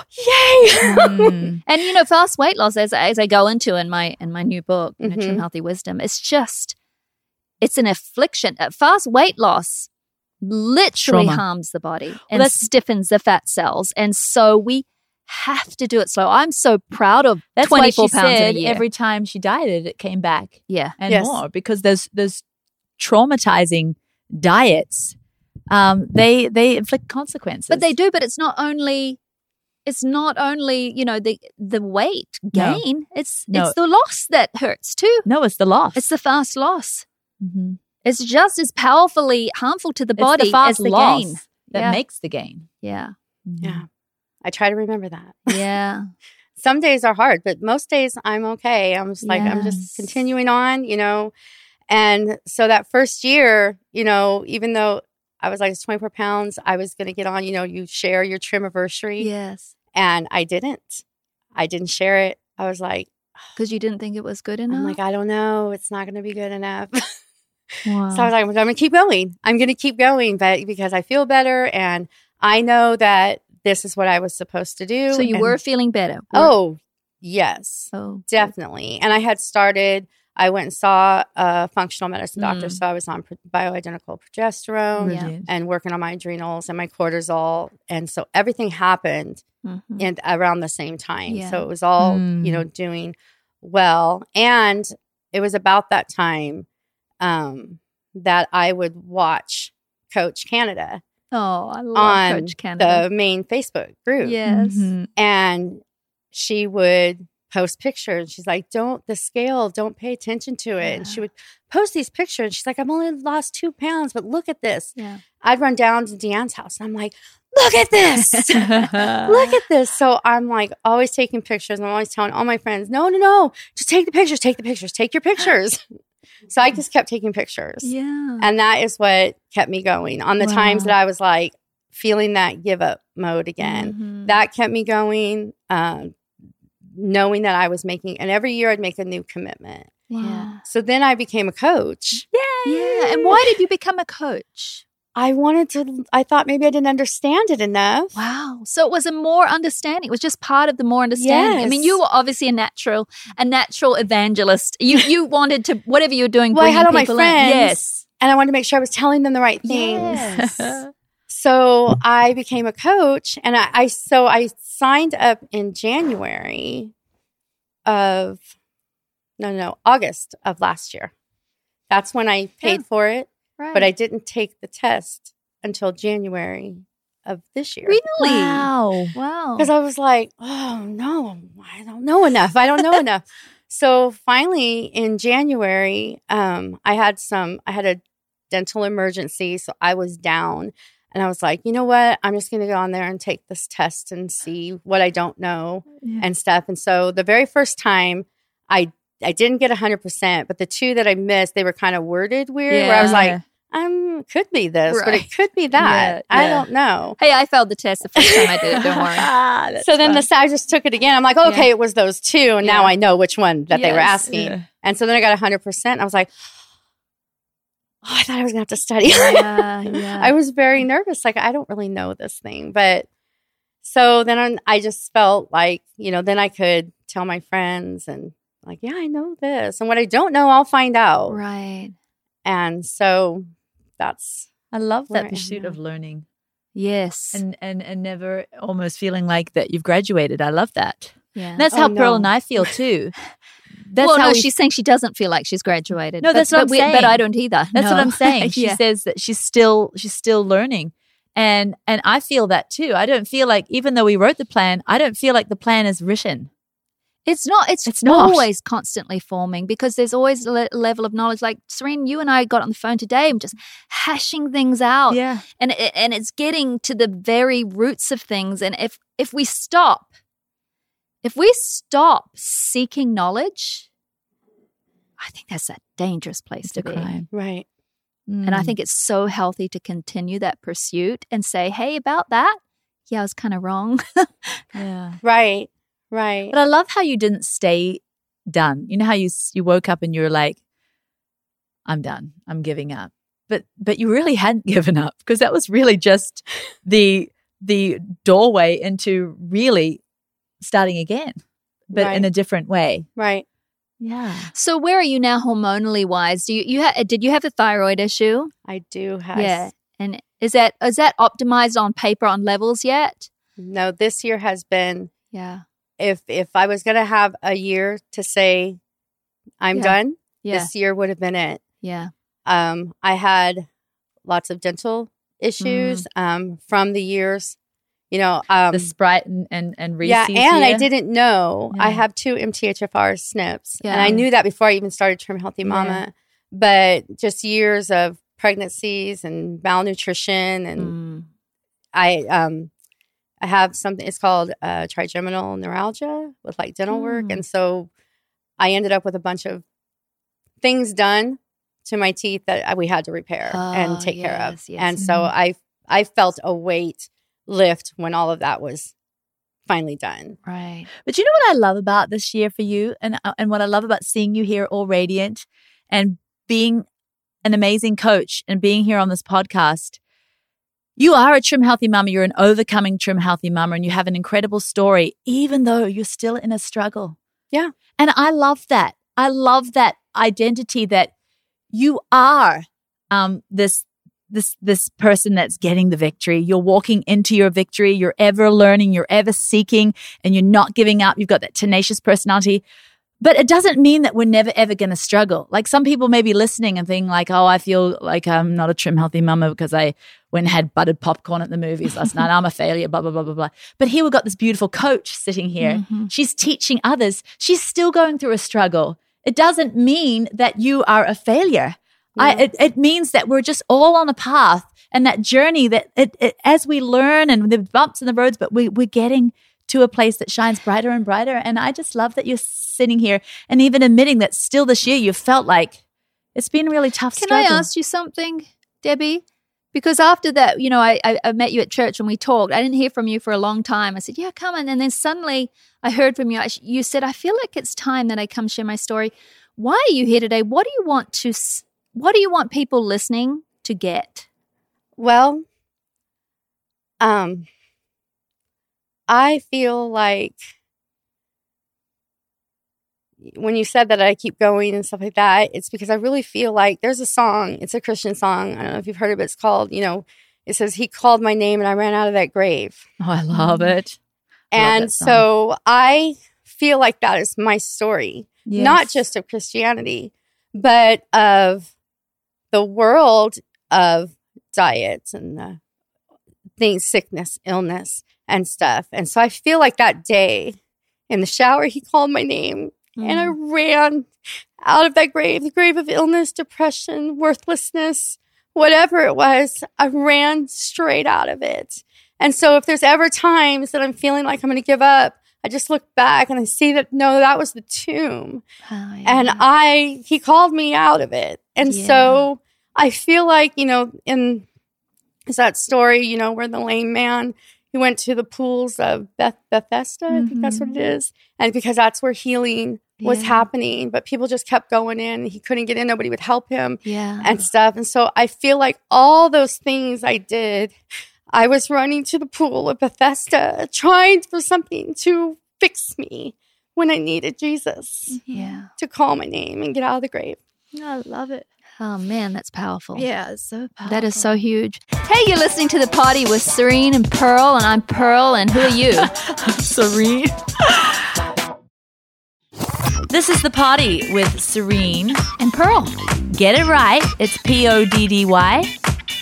yay! And fast weight loss, as I go into in my new book, Trim Healthy Wisdom, it's an affliction. Fast weight loss literally harms the body and stiffens the fat cells, and so we have to do it slow. I'm so proud of 24 pounds in a year. Every time she dieted, it came back, and more, because those traumatizing diets, they inflict consequences. But they do. But it's not only the weight gain. No. It's the loss that hurts too. No, it's the loss. It's the fast loss. Mm-hmm. It's just as powerfully harmful to the body as the gain that makes the gain. Yeah. Mm-hmm. Yeah. I try to remember that. Yeah. Some days are hard, but most days I'm okay. I'm just I'm just continuing on, And so that first year, even though I was like 24 pounds, I was going to get on, you share your Trimiversary. Yes. And I didn't share it. I was like, because you didn't think it was good enough? I'm like, I don't know. It's not going to be good enough. Wow. So I was like, I'm going to keep going. I'm going to keep going, but because I feel better and I know that this is what I was supposed to do. So you were feeling better? Oh, yes. Oh, definitely. And I went and saw a functional medicine doctor. So I was on bioidentical progesterone and working on my adrenals and my cortisol. And so everything happened around the same time. Yeah. So it was all, doing well. And it was about that time that I would watch Coach Canada. Oh, I love Coach Canada. The main Facebook group. Yes. And she would post pictures. She's like, don't pay attention to it. And she would post these pictures. And she's like, I've only lost 2 pounds, but look at this. Yeah. I'd run down to Deanne's house and I'm like, look at this. Look at this. So I'm like always taking pictures. And I'm always telling all my friends, no, just take the pictures, take your pictures. So I just kept taking pictures. Yeah. And that is what kept me going on the times that I was like feeling that give up mode again. Mm-hmm. That kept me going. Knowing that I was making, and every year I'd make a new commitment. Yeah. So then I became a coach. Yay! Yeah. And why did you become a coach? I thought maybe I didn't understand it enough. Wow. So it was a more understanding. It was just part of the more understanding. Yes. I mean, you were obviously a natural evangelist. You wanted to, whatever you were doing, well, I had all my friends. Yes. And I wanted to make sure I was telling them the right things. Yes. So I became a coach, and I signed up in January of August of last year. That's when I paid for it, but I didn't take the test until January of this year. Really? Wow. Because I was like, oh no, I don't know enough. So finally in January, I had a dental emergency, so I was down. And I was like, you know what? I'm just going to go on there and take this test and see what I don't know and stuff. And so the very first time I didn't get 100%, but the 2 that I missed, they were kind of worded weird where I was like, could be this, but it could be that. I don't know. Hey, I failed the test the first time I did it. Don't worry. So then I just took it again. I'm like, okay, it was those 2. And now I know which one that they were asking. Yeah. And so then I got 100%. I was like, oh, I thought I was going to have to study. Yeah. I was very nervous. Like, I don't really know this thing. But so then I just felt like, then I could tell my friends and like, yeah, I know this. And what I don't know, I'll find out. Right. And so I love that pursuit of learning. Yes. And never almost feeling like that you've graduated. I love that. Yeah. And that's how Pearl and I feel too. She's saying she doesn't feel like she's graduated. No, that's what I'm saying. But I don't either. That's what I'm saying. She says that she's still learning. And I feel that too. I don't feel like, even though we wrote the plan, I don't feel like the plan is written. It's not. It's always constantly forming because there's always a level of knowledge. Like Serene, you and I got on the phone today and just hashing things out. Yeah. And it's getting to the very roots of things. And if we stop seeking knowledge, I think that's a dangerous place to be. Right. And I think it's so healthy to continue that pursuit and say, hey, about that, I was kind of wrong. Yeah. Right. But I love how you didn't stay done. You know how you woke up and you were like, I'm done. I'm giving up. But you really hadn't given up because that was really just the doorway into really starting again, but in a different way. Right. Yeah. So where are you now hormonally wise? Did you have a thyroid issue? I do have. Yeah. And is that optimized on paper on levels yet? No, this year has been. Yeah. If I was going to have a year to say I'm done, this year would have been it. Yeah. I had lots of dental issues from the years, the Sprite and Reese's. Yeah, and I didn't know. I have 2 MTHFR SNPs, and I knew that before I even started Trim Healthy Mama. Yeah. But just years of pregnancies and malnutrition, and I have something, it's called trigeminal neuralgia with like dental work. And so I ended up with a bunch of things done to my teeth that we had to repair and take care of. Yes. And so I felt a weight lift when all of that was finally done. Right. But you know what I love about this year for you and what I love about seeing you here all radiant and being an amazing coach and being here on this podcast. You are a Trim Healthy Mama. You're an overcoming Trim Healthy Mama, and you have an incredible story, even though you're still in a struggle. Yeah. And I love that. I love that identity that you are this person that's getting the victory. You're walking into your victory. You're ever learning. You're ever seeking, and you're not giving up. You've got that tenacious personality. But it doesn't mean that we're never, ever going to struggle. Like some people may be listening and thinking like, oh, I feel like I'm not a trim, healthy mama because I went and had buttered popcorn at the movies last night. I'm a failure, blah, blah, blah, blah, blah. But here we've got this beautiful coach sitting here. She's teaching others. She's still going through a struggle. It doesn't mean that you are a failure. Yeah. It means that we're just all on a path and that journey that as we learn and the bumps in the roads, but we're getting to a place that shines brighter and brighter. And I just love that you're sitting here and even admitting that still this year you felt like it's been a really tough struggle. Can I ask you something, Debbie? Because after that, you know, I met you at church and we talked. I didn't hear from you for a long time. I said, yeah, come on. And then suddenly I heard from you. You said, I feel like it's time that I come share my story. Why are you here today? What do you want people listening to get? Well, I feel like when you said that I keep going and stuff like that, it's because I really feel like there's a song. It's a Christian song. I don't know if you've heard of it. It's called, you know, it says, he called my name and I ran out of that grave. Oh, I love it. And so I feel like that is my story, not just of Christianity, but of the world of diets and things, sickness, illness, and stuff. And so I feel like that day in the shower, he called my name and I ran out of that grave, the grave of illness, depression, worthlessness, whatever it was. I ran straight out of it. And so if there's ever times that I'm feeling like I'm going to give up, I just look back and I see that, no, that was the tomb. Oh, yeah. And he called me out of it. And so I feel like, you know, is that story, you know, where the lame man, he went to the pools of Bethesda, I think that's what it is. And because that's where healing was happening, but people just kept going in. He couldn't get in. Nobody would help him and stuff. And so I feel like all those things I did, I was running to the pool of Bethesda, trying for something to fix me when I needed Jesus to call my name and get out of the grave. I love it. Oh, man, that's powerful. Yeah, it's so powerful. That is so huge. Hey, you're listening to The Party with Serene and Pearl, and I'm Pearl, and who are you? Serene. This is The Party with Serene and Pearl. Get it right. It's PODDY.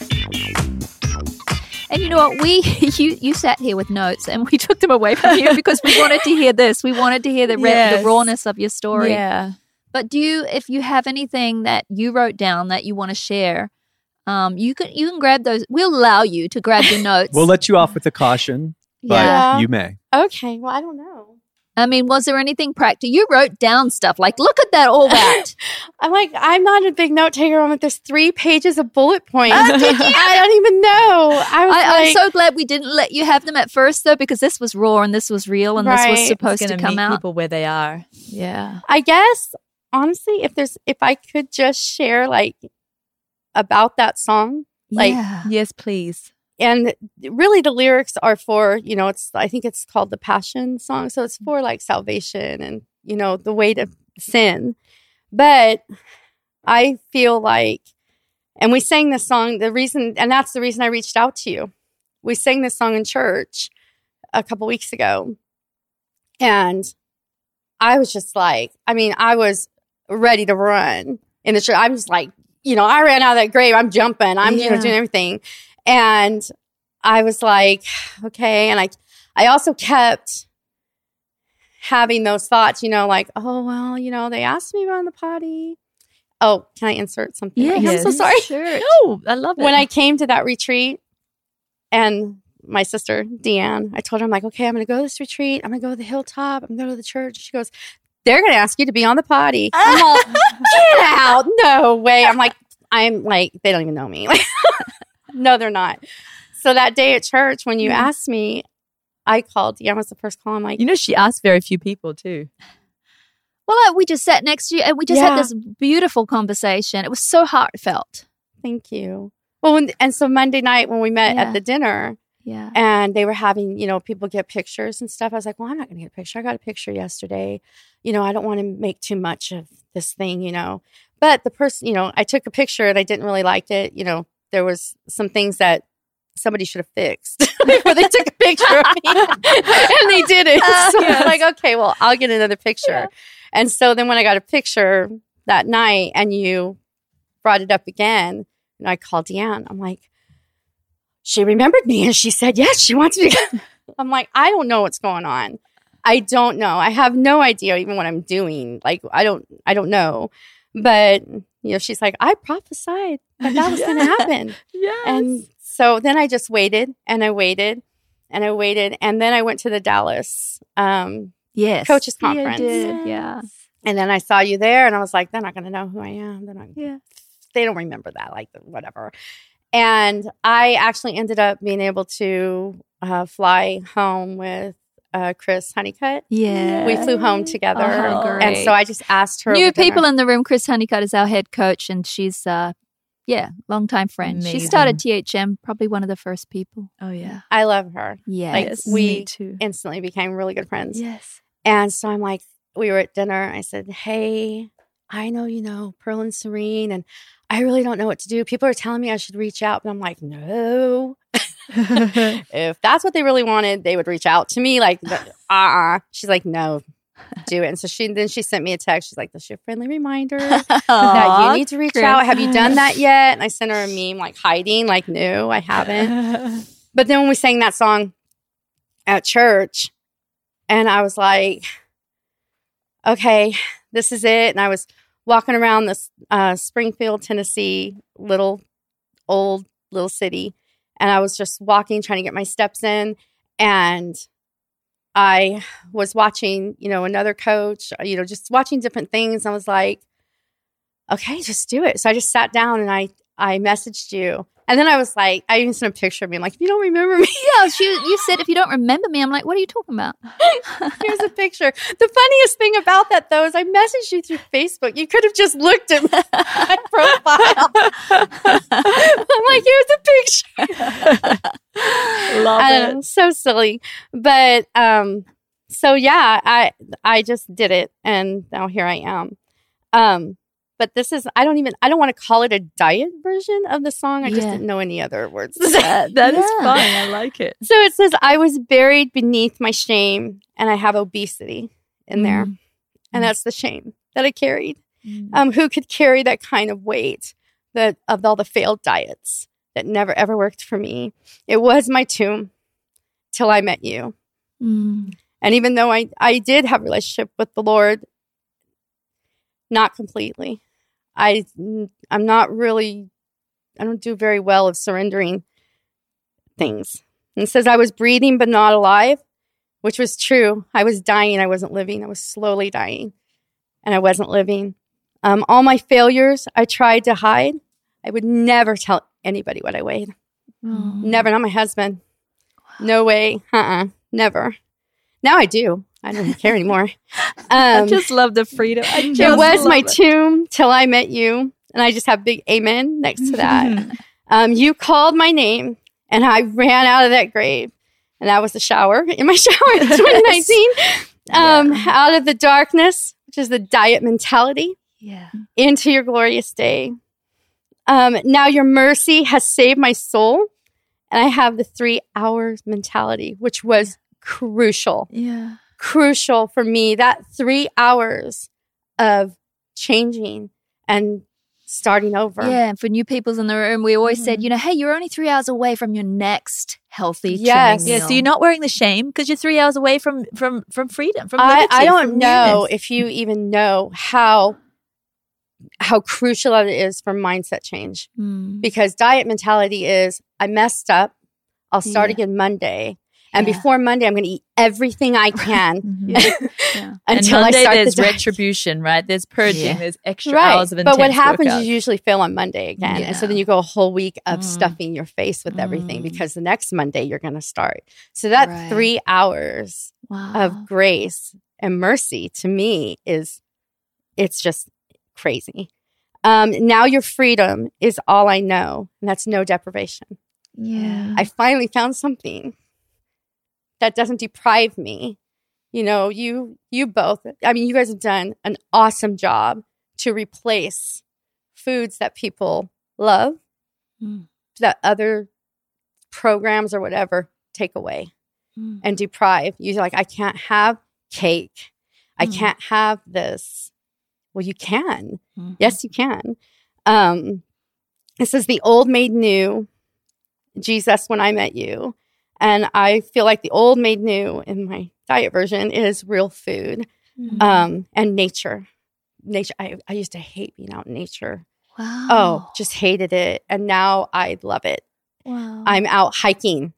And you know what? You sat here with notes, and we took them away from you because we wanted to hear this. We wanted to hear the rawness of your story. Yeah. But if you have anything that you wrote down that you want to share, you can grab those. We'll allow you to grab your notes. We'll let you off with a caution, but you may. Okay. Well, I don't know. I mean, was there anything practical? You wrote down stuff like, look at that, all that. I'm not a big note taker. I'm like, there's 3 pages of bullet points. I don't even know. I'm so glad we didn't let you have them at first, though, because this was raw and this was real and this was supposed to come out. People where they are. Yeah. I guess, honestly, if I could just share like about that song. Yes, please. And really the lyrics are for, you know, I think it's called the Passion song. So it's for like salvation and, you know, the weight of sin. But I feel like, and we sang this song, that's the reason I reached out to you. We sang this song in church a couple weeks ago. And I was just like, I was ready to run in the church. I'm just like, you know, I ran out of that grave. I'm jumping. I'm doing everything. And I was like, okay. And I also kept having those thoughts, you know, like, oh, well, you know, they asked me about the potty. Oh, can I insert something? Yeah, I'm so sorry. Sure. No, I love it. When I came to that retreat and my sister, Deanne, I told her, I'm like, okay, I'm going to go to this retreat. I'm going to go to the hilltop. I'm going to go to the church. She goes, they're going to ask you to be on the potty. I'm all, get out. No way. I'm like, they don't even know me. No, they're not. So that day at church, when you asked me, I called. Deanne was the first call. I'm like, you know, she asked very few people too. Well, we just sat next to you and we just had this beautiful conversation. It was so heartfelt. Thank you. Well, and so Monday night when we met at the dinner, and they were having, you know, people get pictures and stuff. I was like, well, I'm not going to get a picture. I got a picture yesterday. You know, I don't want to make too much of this thing, you know. But the person, you know, I took a picture and I didn't really like it. You know, there was some things that somebody should have fixed before they took a picture of me. And they didn't. So I'm like, okay, well, I'll get another picture. And so then when I got a picture that night and you brought it up again, and I called Deanne, I'm like, she remembered me and she said, yes, she wants me to go. I'm like, I don't know what's going on. I don't know. I have no idea even what I'm doing. Like, I don't know. But, she's like, I prophesied that was going to happen. Yes. And so then I just waited and I waited and I waited. And then I went to the Dallas coaches conference. Yeah. And then I saw you there and I was like, they're not going to know who I am. They don't remember that, like whatever. And I actually ended up being able to fly home with Chris Honeycutt. Yeah. We flew home together. Oh, great. And so I just asked her. New people in the room. Chris Honeycutt is our head coach, and she's, longtime friend. Amazing. She started THM, probably one of the first people. Oh, yeah. I love her. Yeah. Like, Yes, we me too. instantly became really good friends. Yes. And so I'm like, we were at dinner. I said, hey, I know you know Pearl and Serene, and I really don't know what to do. People are telling me I should reach out, but I'm like, no. If that's what they really wanted, they would reach out to me. Like, She's like, no, do it. And so she sent me a text. She's like, this is your friendly reminder that you need to reach out. Have you done that yet? And I sent her a meme, like hiding, like, no, I haven't. But then when we sang that song at church, and I was like, okay, this is it. And I was walking around this Springfield, Tennessee, little city. And I was just walking, trying to get my steps in. And I was watching, another coach, just watching different things. I was like, okay, just do it. So I just sat down and I messaged you. And then I was like, I even sent a picture of me. I'm like, if you don't remember me. Yeah, you said, if you don't remember me, I'm like, what are you talking about? Here's a picture. The funniest thing about that, though, is I messaged you through Facebook. You could have just looked at my profile. I'm like, here's a picture. Love it. So silly. But, so yeah, I just did it. And now here I am. But this is, I don't want to call it a diet version of the song. I just didn't know any other words. That is fun. I like it. So it says, I was buried beneath my shame and I have obesity in there. And that's the shame that I carried. Who could carry that kind of weight of all the failed diets that never, ever worked for me? It was my tomb till I met you. And even though I did have a relationship with the Lord, not completely. I don't do very well of surrendering things. And it says I was breathing but not alive, which was true. I was dying. I wasn't living. I was slowly dying and I wasn't living. All my failures I tried to hide. I would never tell anybody what I weighed. Never, not my husband. No way. Never. Now I do. I don't care anymore. I just love the freedom. It was my tomb till I met you. And I just have big amen next to that. You called my name and I ran out of that grave. And that was the shower, in my shower in 2019. Out of the darkness, which is the diet mentality, into your glorious day. Now your mercy has saved my soul. And I have the 3 hours mentality, which was crucial. Crucial for me, that 3 hours of changing and starting over. Yeah, and for new people's in the room, we always said, hey, you're only 3 hours away from your next healthy training meal. So you're not wearing the shame because you're 3 hours away from freedom, from liberty. I don't know if you even know how crucial it is for mindset change. Because diet mentality is, I messed up, I'll start again Monday. And before Monday, I'm going to eat everything I can until Monday, I start there's the diet. retribution, right? There's purging. There's extra hours of intense But what happens workout. is you usually fail on Monday again. And so then you go a whole week of stuffing your face with everything because the next Monday you're going to start. So that 3 hours of grace and mercy to me it's just crazy. Now your freedom is all I know. And that's no deprivation. I finally found something that doesn't deprive me. You both, you guys have done an awesome job to replace foods that people love, that other programs or whatever take away and deprive. You're like, I can't have cake. I can't have this. Well, you can. Yes, you can. It says, the old made new, Jesus, when I met you. And I feel like the old made new in my diet version is real food and nature. I used to hate being out in nature. Wow. Oh, just hated it. And now I love it. Wow. I'm out hiking.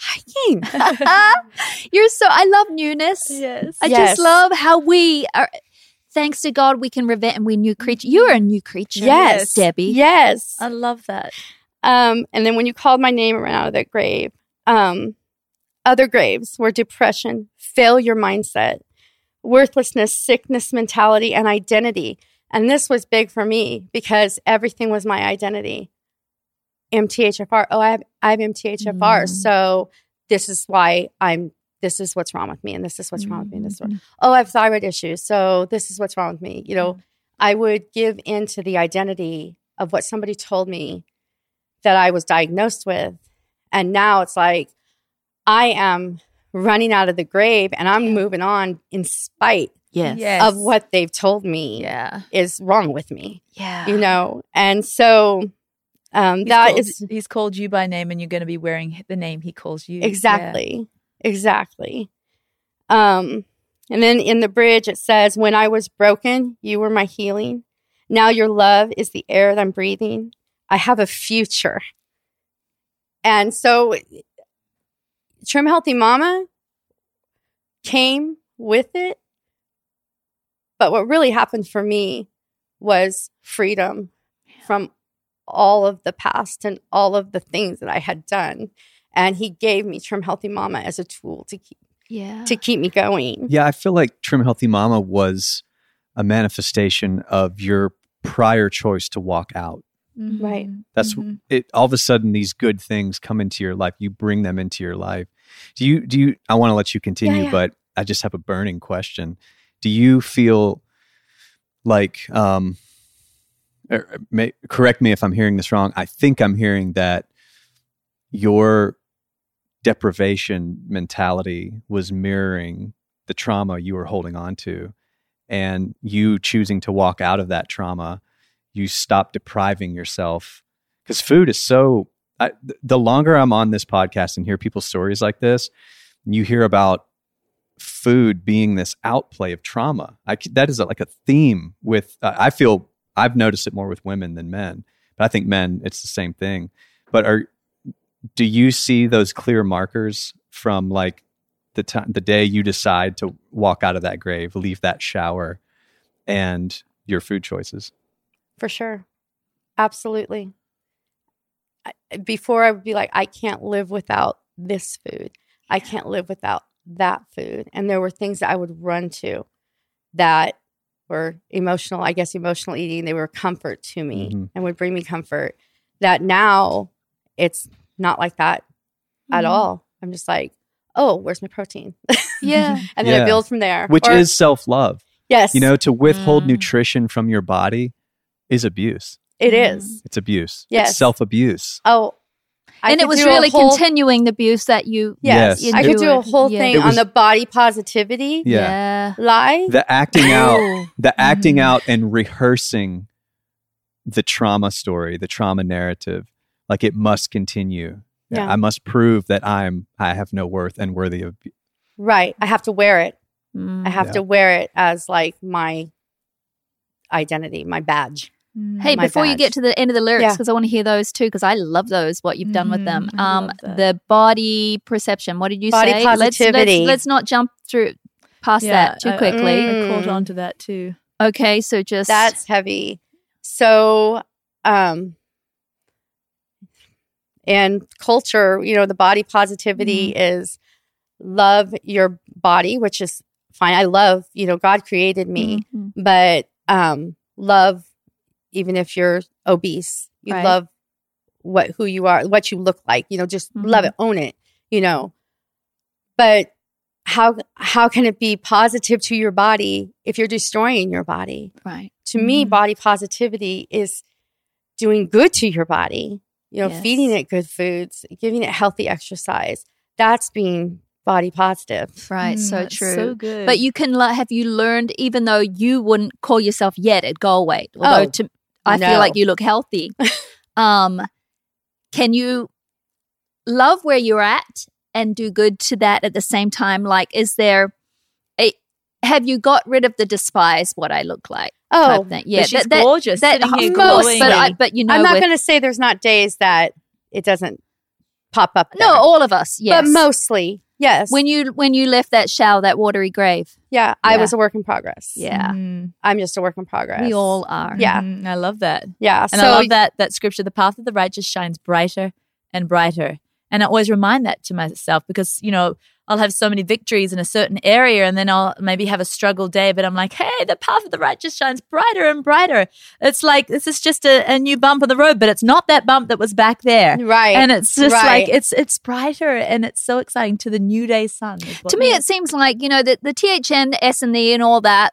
I love newness. Yes. I just love how we are, thanks to God, we can revert and we're new creature. You're a new creature. Yes. Debbie. Yes. I love that. And then when you called my name, I ran out of that grave. Other graves were depression, failure mindset, worthlessness, sickness mentality, and identity. And this was big for me because everything was my identity. MTHFR. Oh, I have MTHFR. So this is why this is what's wrong with me. And this is what's wrong with me. And this is what, oh, I have thyroid issues. So this is what's wrong with me. You know, I would give into the identity of what somebody told me that I was diagnosed with. And now it's like, I am running out of the grave and I'm moving on in spite of what they've told me is wrong with me. Yeah. You know, and so he's called you by name and you're going to be wearing the name he calls you. Exactly. And then in the bridge it says, when I was broken, you were my healing. Now your love is the air that I'm breathing. I have a future. And so Trim Healthy Mama came with it. But what really happened for me was freedom from all of the past and all of the things that I had done. And he gave me Trim Healthy Mama as a tool to keep me going. Yeah, I feel like Trim Healthy Mama was a manifestation of your prior choice to walk out. Mm-hmm. Right. That's it. All of a sudden, these good things come into your life. You bring them into your life. Do you, I want to let you continue, but I just have a burning question. Do you feel like, correct me if I'm hearing this wrong, I think I'm hearing that your deprivation mentality was mirroring the trauma you were holding on to, and you choosing to walk out of that trauma, you stop depriving yourself, because food is so, the longer I'm on this podcast and hear people's stories like this, and you hear about food being this outplay of trauma. That is like a theme with, I feel I've noticed it more with women than men, but I think men, it's the same thing. But do you see those clear markers from like the day you decide to walk out of that grave, leave that shower, and your food choices? For sure. Absolutely. Before I would be like, I can't live without this food. I can't live without that food. And there were things that I would run to that were emotional eating. They were comfort to me and would bring me comfort. That now it's not like that at all. I'm just like, oh, where's my protein? Yeah. And then I build from there. Which is self-love. Yes. You know, to withhold nutrition from your body is abuse. It is. It's abuse. Yes. It's self-abuse. Oh, and it was really continuing the abuse that you. Yes. I could do a whole thing on the body positivity. Lie. The acting out and rehearsing the trauma story, the trauma narrative. Like, it must continue. Yeah. I must prove that I have no worth and worthy of. Right. I have to wear it. I have to wear it as like my identity, my badge. Hey, before you get to the end of the lyrics, because I want to hear those too, because I love those, what you've done with them. The body perception, what did you say? Body positivity. Let's not jump past that too quickly. I caught on to that too. Okay, so just... That's heavy. So, and culture, you know, the body positivity is love your body, which is fine. I love, you know, God created me, but love, even if you're obese, you love who you are, what you look like, you know, just love it, own it, you know. But how can it be positive to your body if you're destroying your body? Right. To me, body positivity is doing good to your body, you know, feeding it good foods, giving it healthy exercise. That's being body positive. Right, so That's true. so good. But you can have you learned, even though you wouldn't call yourself yet at goal weight, although I feel like you look healthy. Can you love where you're at and do good to that at the same time? Like, have you got rid of the despise what I look like? Oh, yeah, but she's gorgeous. Sitting here glowing. But you know, I'm not going to say there's not days that it doesn't pop up there. No, all of us, yes. But mostly, yes. When you left that shower, that watery grave. Yeah, I was a work in progress. Yeah. I'm just a work in progress. We all are. Yeah. I love that. Yeah. And I love that scripture, the path of the righteous shines brighter and brighter. And I always remind that to myself because, you know, I'll have so many victories in a certain area and then I'll maybe have a struggle day, but I'm like, hey, the path of the righteous shines brighter and brighter. It's like, this is just a new bump on the road, but it's not that bump that was back there. Right. And it's just like, it's brighter and it's so exciting to the new day sun. To me, it seems like, you know, the THN, the S&E and all that,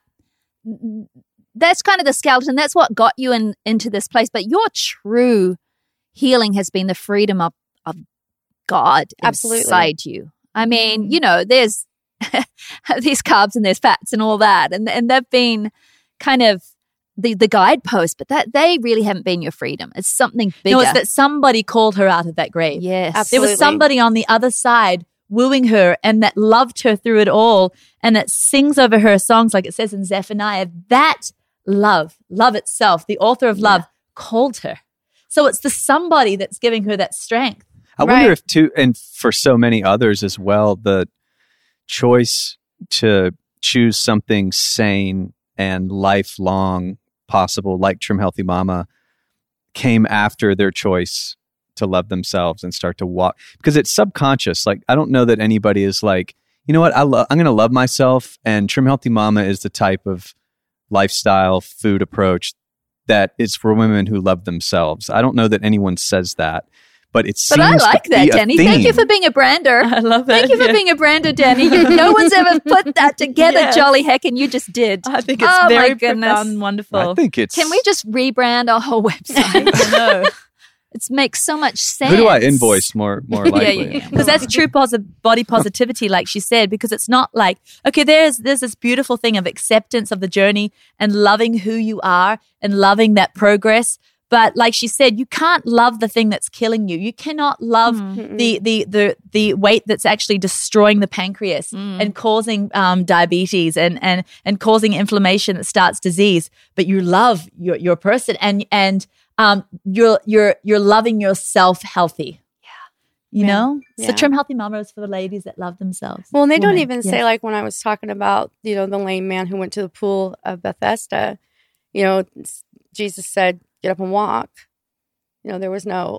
that's kind of the skeleton. That's what got you into this place. But your true healing has been the freedom of God inside you. I mean, you know, there's these carbs and there's fats and all that. And they've been kind of the guidepost, but that they really haven't been your freedom. It's something bigger. No, it's that somebody called her out of that grave. Yes. Absolutely. There was somebody on the other side wooing her and that loved her through it all and that sings over her songs like it says in Zephaniah. That love itself, the author of love, called her. So it's the somebody that's giving her that strength. I wonder if too, and for so many others as well, the choice to choose something sane and lifelong possible, like Trim Healthy Mama, came after their choice to love themselves and start to walk. Because it's subconscious. Like, I don't know that anybody is like, you know what, I'm going to love myself. And Trim Healthy Mama is the type of lifestyle food approach that is for women who love themselves. I don't know that anyone says that. But it seems I like to that, be a Danny. theme. Thank you for being a brander. I love it. Thank you for being a brander, Danny. No one's ever put that together, Yes. Jolly heck, and you just did. I think it's Oh, very my goodness. profound and wonderful. I think it's... Can we just rebrand our whole website? I know. It makes so much sense. Who do I invoice more likely? yeah. Because that's true body positivity, like she said, because it's not like, okay, there's this beautiful thing of acceptance of the journey and loving who you are and loving that progress. But like she said, you can't love the thing that's killing you. You cannot love the weight that's actually destroying the pancreas and causing diabetes and causing inflammation that starts disease. But you love your person and you're loving yourself healthy. You know? Yeah. So Trim Healthy Mama is for the ladies that love themselves. Well, and they don't Women. even say, like when I was talking about, you know, the lame man who went to the pool of Bethesda, you know, Jesus said, get up and walk. You know, there was no,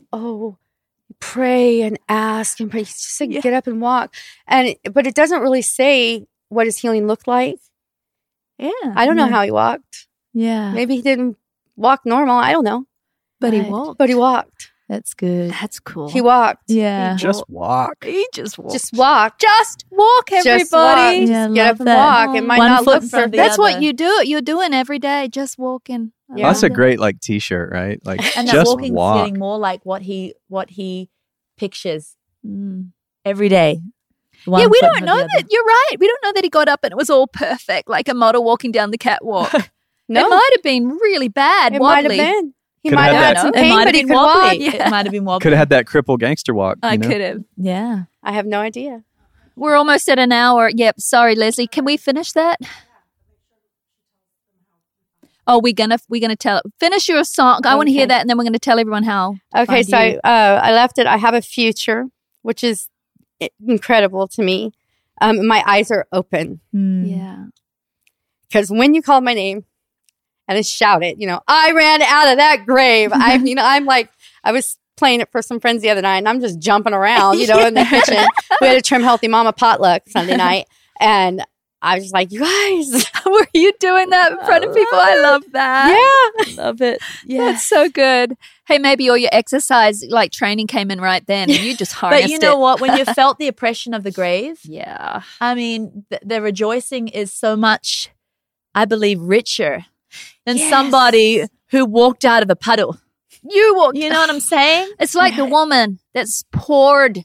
pray and ask and pray. He just said, get up and walk. But it doesn't really say what his healing looked like. Yeah. I don't know how he walked. Yeah. Maybe he didn't walk normal. I don't know. But he Right. walked. But he walked. That's good. That's cool. He walked. Yeah. Just walk. He just walked. Just walk. Just walk, everybody. Just walk. Yeah, Get love up and that. walk. It might One not foot look in front of perfect. the That's what other. you do. You're doing every day. Just walking. Yeah. That's a great like t-shirt, right? Like And that just walking walk. is getting more like what he pictures every day. One Yeah, we foot in don't front know of the that. You're right. We don't know that he got up and it was all perfect, like a model walking down the catwalk. No. It might have been really bad. It might have wobbly. been. He Could might have have had had some other. It pain, might but have he been could wobbly. walk. It might have been wobbly. Could have had that cripple gangster walk. I you know? could have. Yeah. I have no idea. We're almost at an hour. Yep. Sorry, Leslie. Can we finish that? Oh, we're gonna finish your song. I want to hear Okay. that, and then we're gonna tell everyone how. Okay, find so you. I left it. I have a future, which is incredible to me. My eyes are open Yeah. because when you called my name and I shouted, you know, I ran out of that grave. I'm like, I was playing it for some friends the other night, and I'm just jumping around, you know, in the kitchen. We had a Trim Healthy Mama potluck Sunday night, and I was like, you guys, Were you doing that in front of people? I love that. yeah. Love it. Yeah. That's so good. Hey, maybe all your exercise like training came in right then, and you just harnessed But you know it. what? When you felt the oppression of the grave, Yeah. I mean, the rejoicing is so much, I believe, richer than Yes. somebody who walked out of a puddle. You walked. You know what I'm saying? It's like the woman that's poured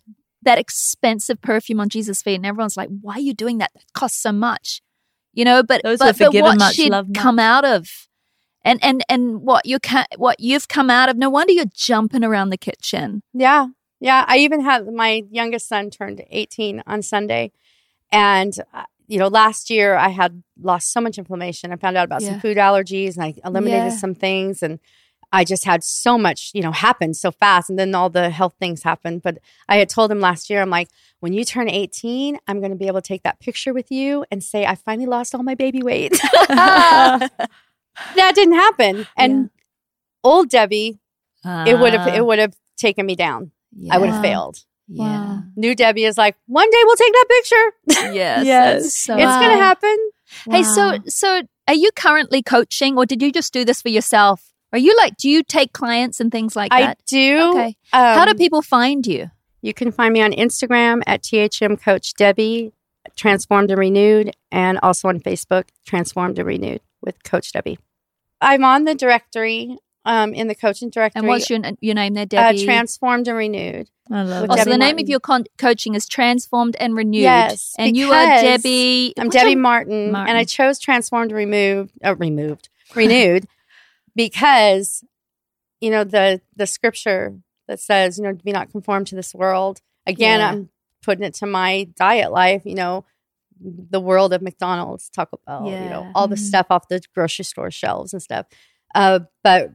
that expensive perfume on Jesus' feet, and everyone's like, "Why are you doing that? That costs so much." You know, but what she'd come out of, and what you've come out of. No wonder you're jumping around the kitchen. Yeah. I even had my youngest son turned 18 on Sunday, and last year I had lost so much inflammation. I found out about some food allergies, and I eliminated some things, and I just had so much, happen so fast. And then all the health things happened. But I had told him last year, I'm like, when you turn 18, I'm going to be able to take that picture with you and say, I finally lost all my baby weight. That didn't happen. And old Debbie, it would have taken me down. Yeah. I would have failed. Yeah. New Debbie is like, one day we'll take that picture. Yes. So it's going to happen. Wow. Hey, so are you currently coaching, or did you just do this for yourself? Are you do you take clients and things like that? I do. Okay. How do people find you? You can find me on Instagram at THM Coach Debbie, Transformed and Renewed, and also on Facebook, Transformed and Renewed with Coach Debbie. I'm on the directory, in the coaching directory. And what's your name there, Debbie? Transformed and Renewed. I love it. So the name of your coaching is Transformed and Renewed. Yes. And you are Debbie. I'm Debbie Martin. And I chose Transformed and Renewed. Because, the scripture that says, be not conformed to this world. Again, I'm putting it to my diet life, the world of McDonald's, Taco Bell, all the stuff off the grocery store shelves and stuff. But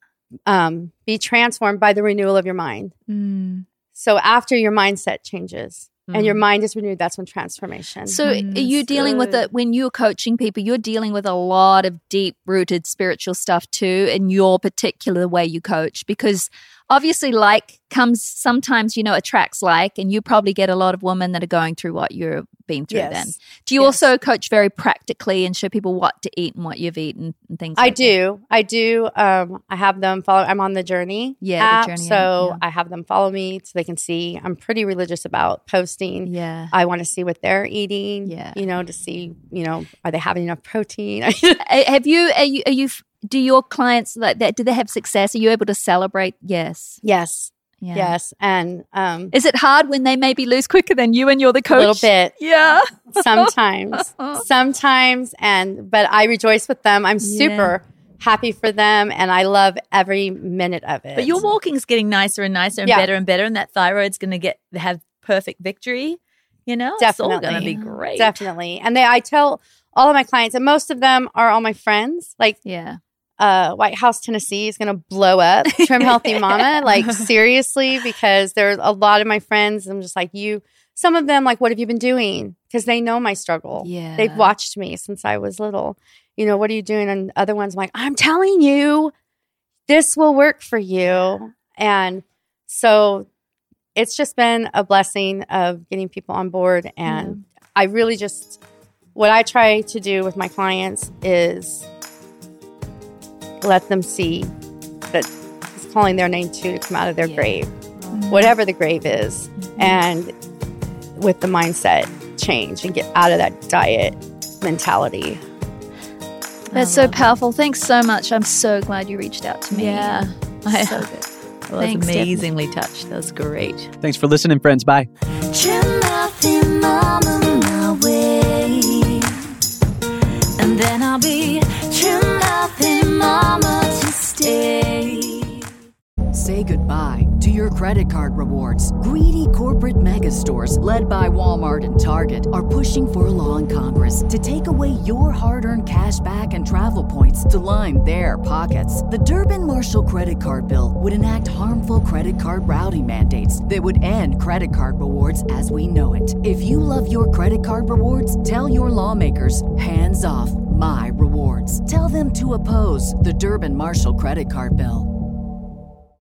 be transformed by the renewal of your mind. So after your mindset changes and your mind is renewed, that's when transformation. So are you dealing with when you're coaching people, you're dealing with a lot of deep-rooted spiritual stuff too in your particular way you coach, because obviously comes sometimes, attracts and you probably get a lot of women that are going through what you've been through then. Do you also coach very practically and show people what to eat and what you've eaten and things like that? I do. I have them follow. I'm on the Journey app, the Journey app. I have them follow me so they can see. I'm pretty religious about posting. Yeah. I want to see what they're eating, to see, are they having enough protein? Do your clients like that? Do they have success? Are you able to celebrate? Yes. Yes. And is it hard when they maybe lose quicker than you and you're the coach? A little bit. Yeah. Sometimes. But I rejoice with them. I'm super happy for them, and I love every minute of it. But your walking's getting nicer and nicer and better and better, and that thyroid's going to have perfect victory. Definitely. It's all going to be great. Definitely. And I tell all of my clients, and most of them are all my friends. White House, Tennessee is going to blow up Trim Healthy Mama, seriously, because there's a lot of my friends. I'm just like, some of them, what have you been doing? Because they know my struggle. Yeah. They've watched me since I was little. What are you doing? And other ones, I'm like, I'm telling you, this will work for you. And so it's just been a blessing of getting people on board. And I really what I try to do with my clients is let them see that he's calling their name too, to come out of their grave, whatever the grave is, and with the mindset change and get out of that diet mentality. That's so powerful. Thanks so much. I'm so glad you reached out to me. Yeah. So good. I was amazingly touched. That was great. Thanks for listening, friends. Bye. Trim Healthy Mama my way, and then I'll be Trim Healthy Mama to stay. Say goodbye to your credit card rewards. Greedy corporate mega stores, led by Walmart and Target, are pushing for a law in Congress to take away your hard-earned cash back and travel points to line their pockets. The Durbin-Marshall credit card bill would enact harmful credit card routing mandates that would end credit card rewards as we know it. If you love your credit card rewards, tell your lawmakers, hands off my rewards. Tell them to oppose the Durbin-Marshall credit card bill.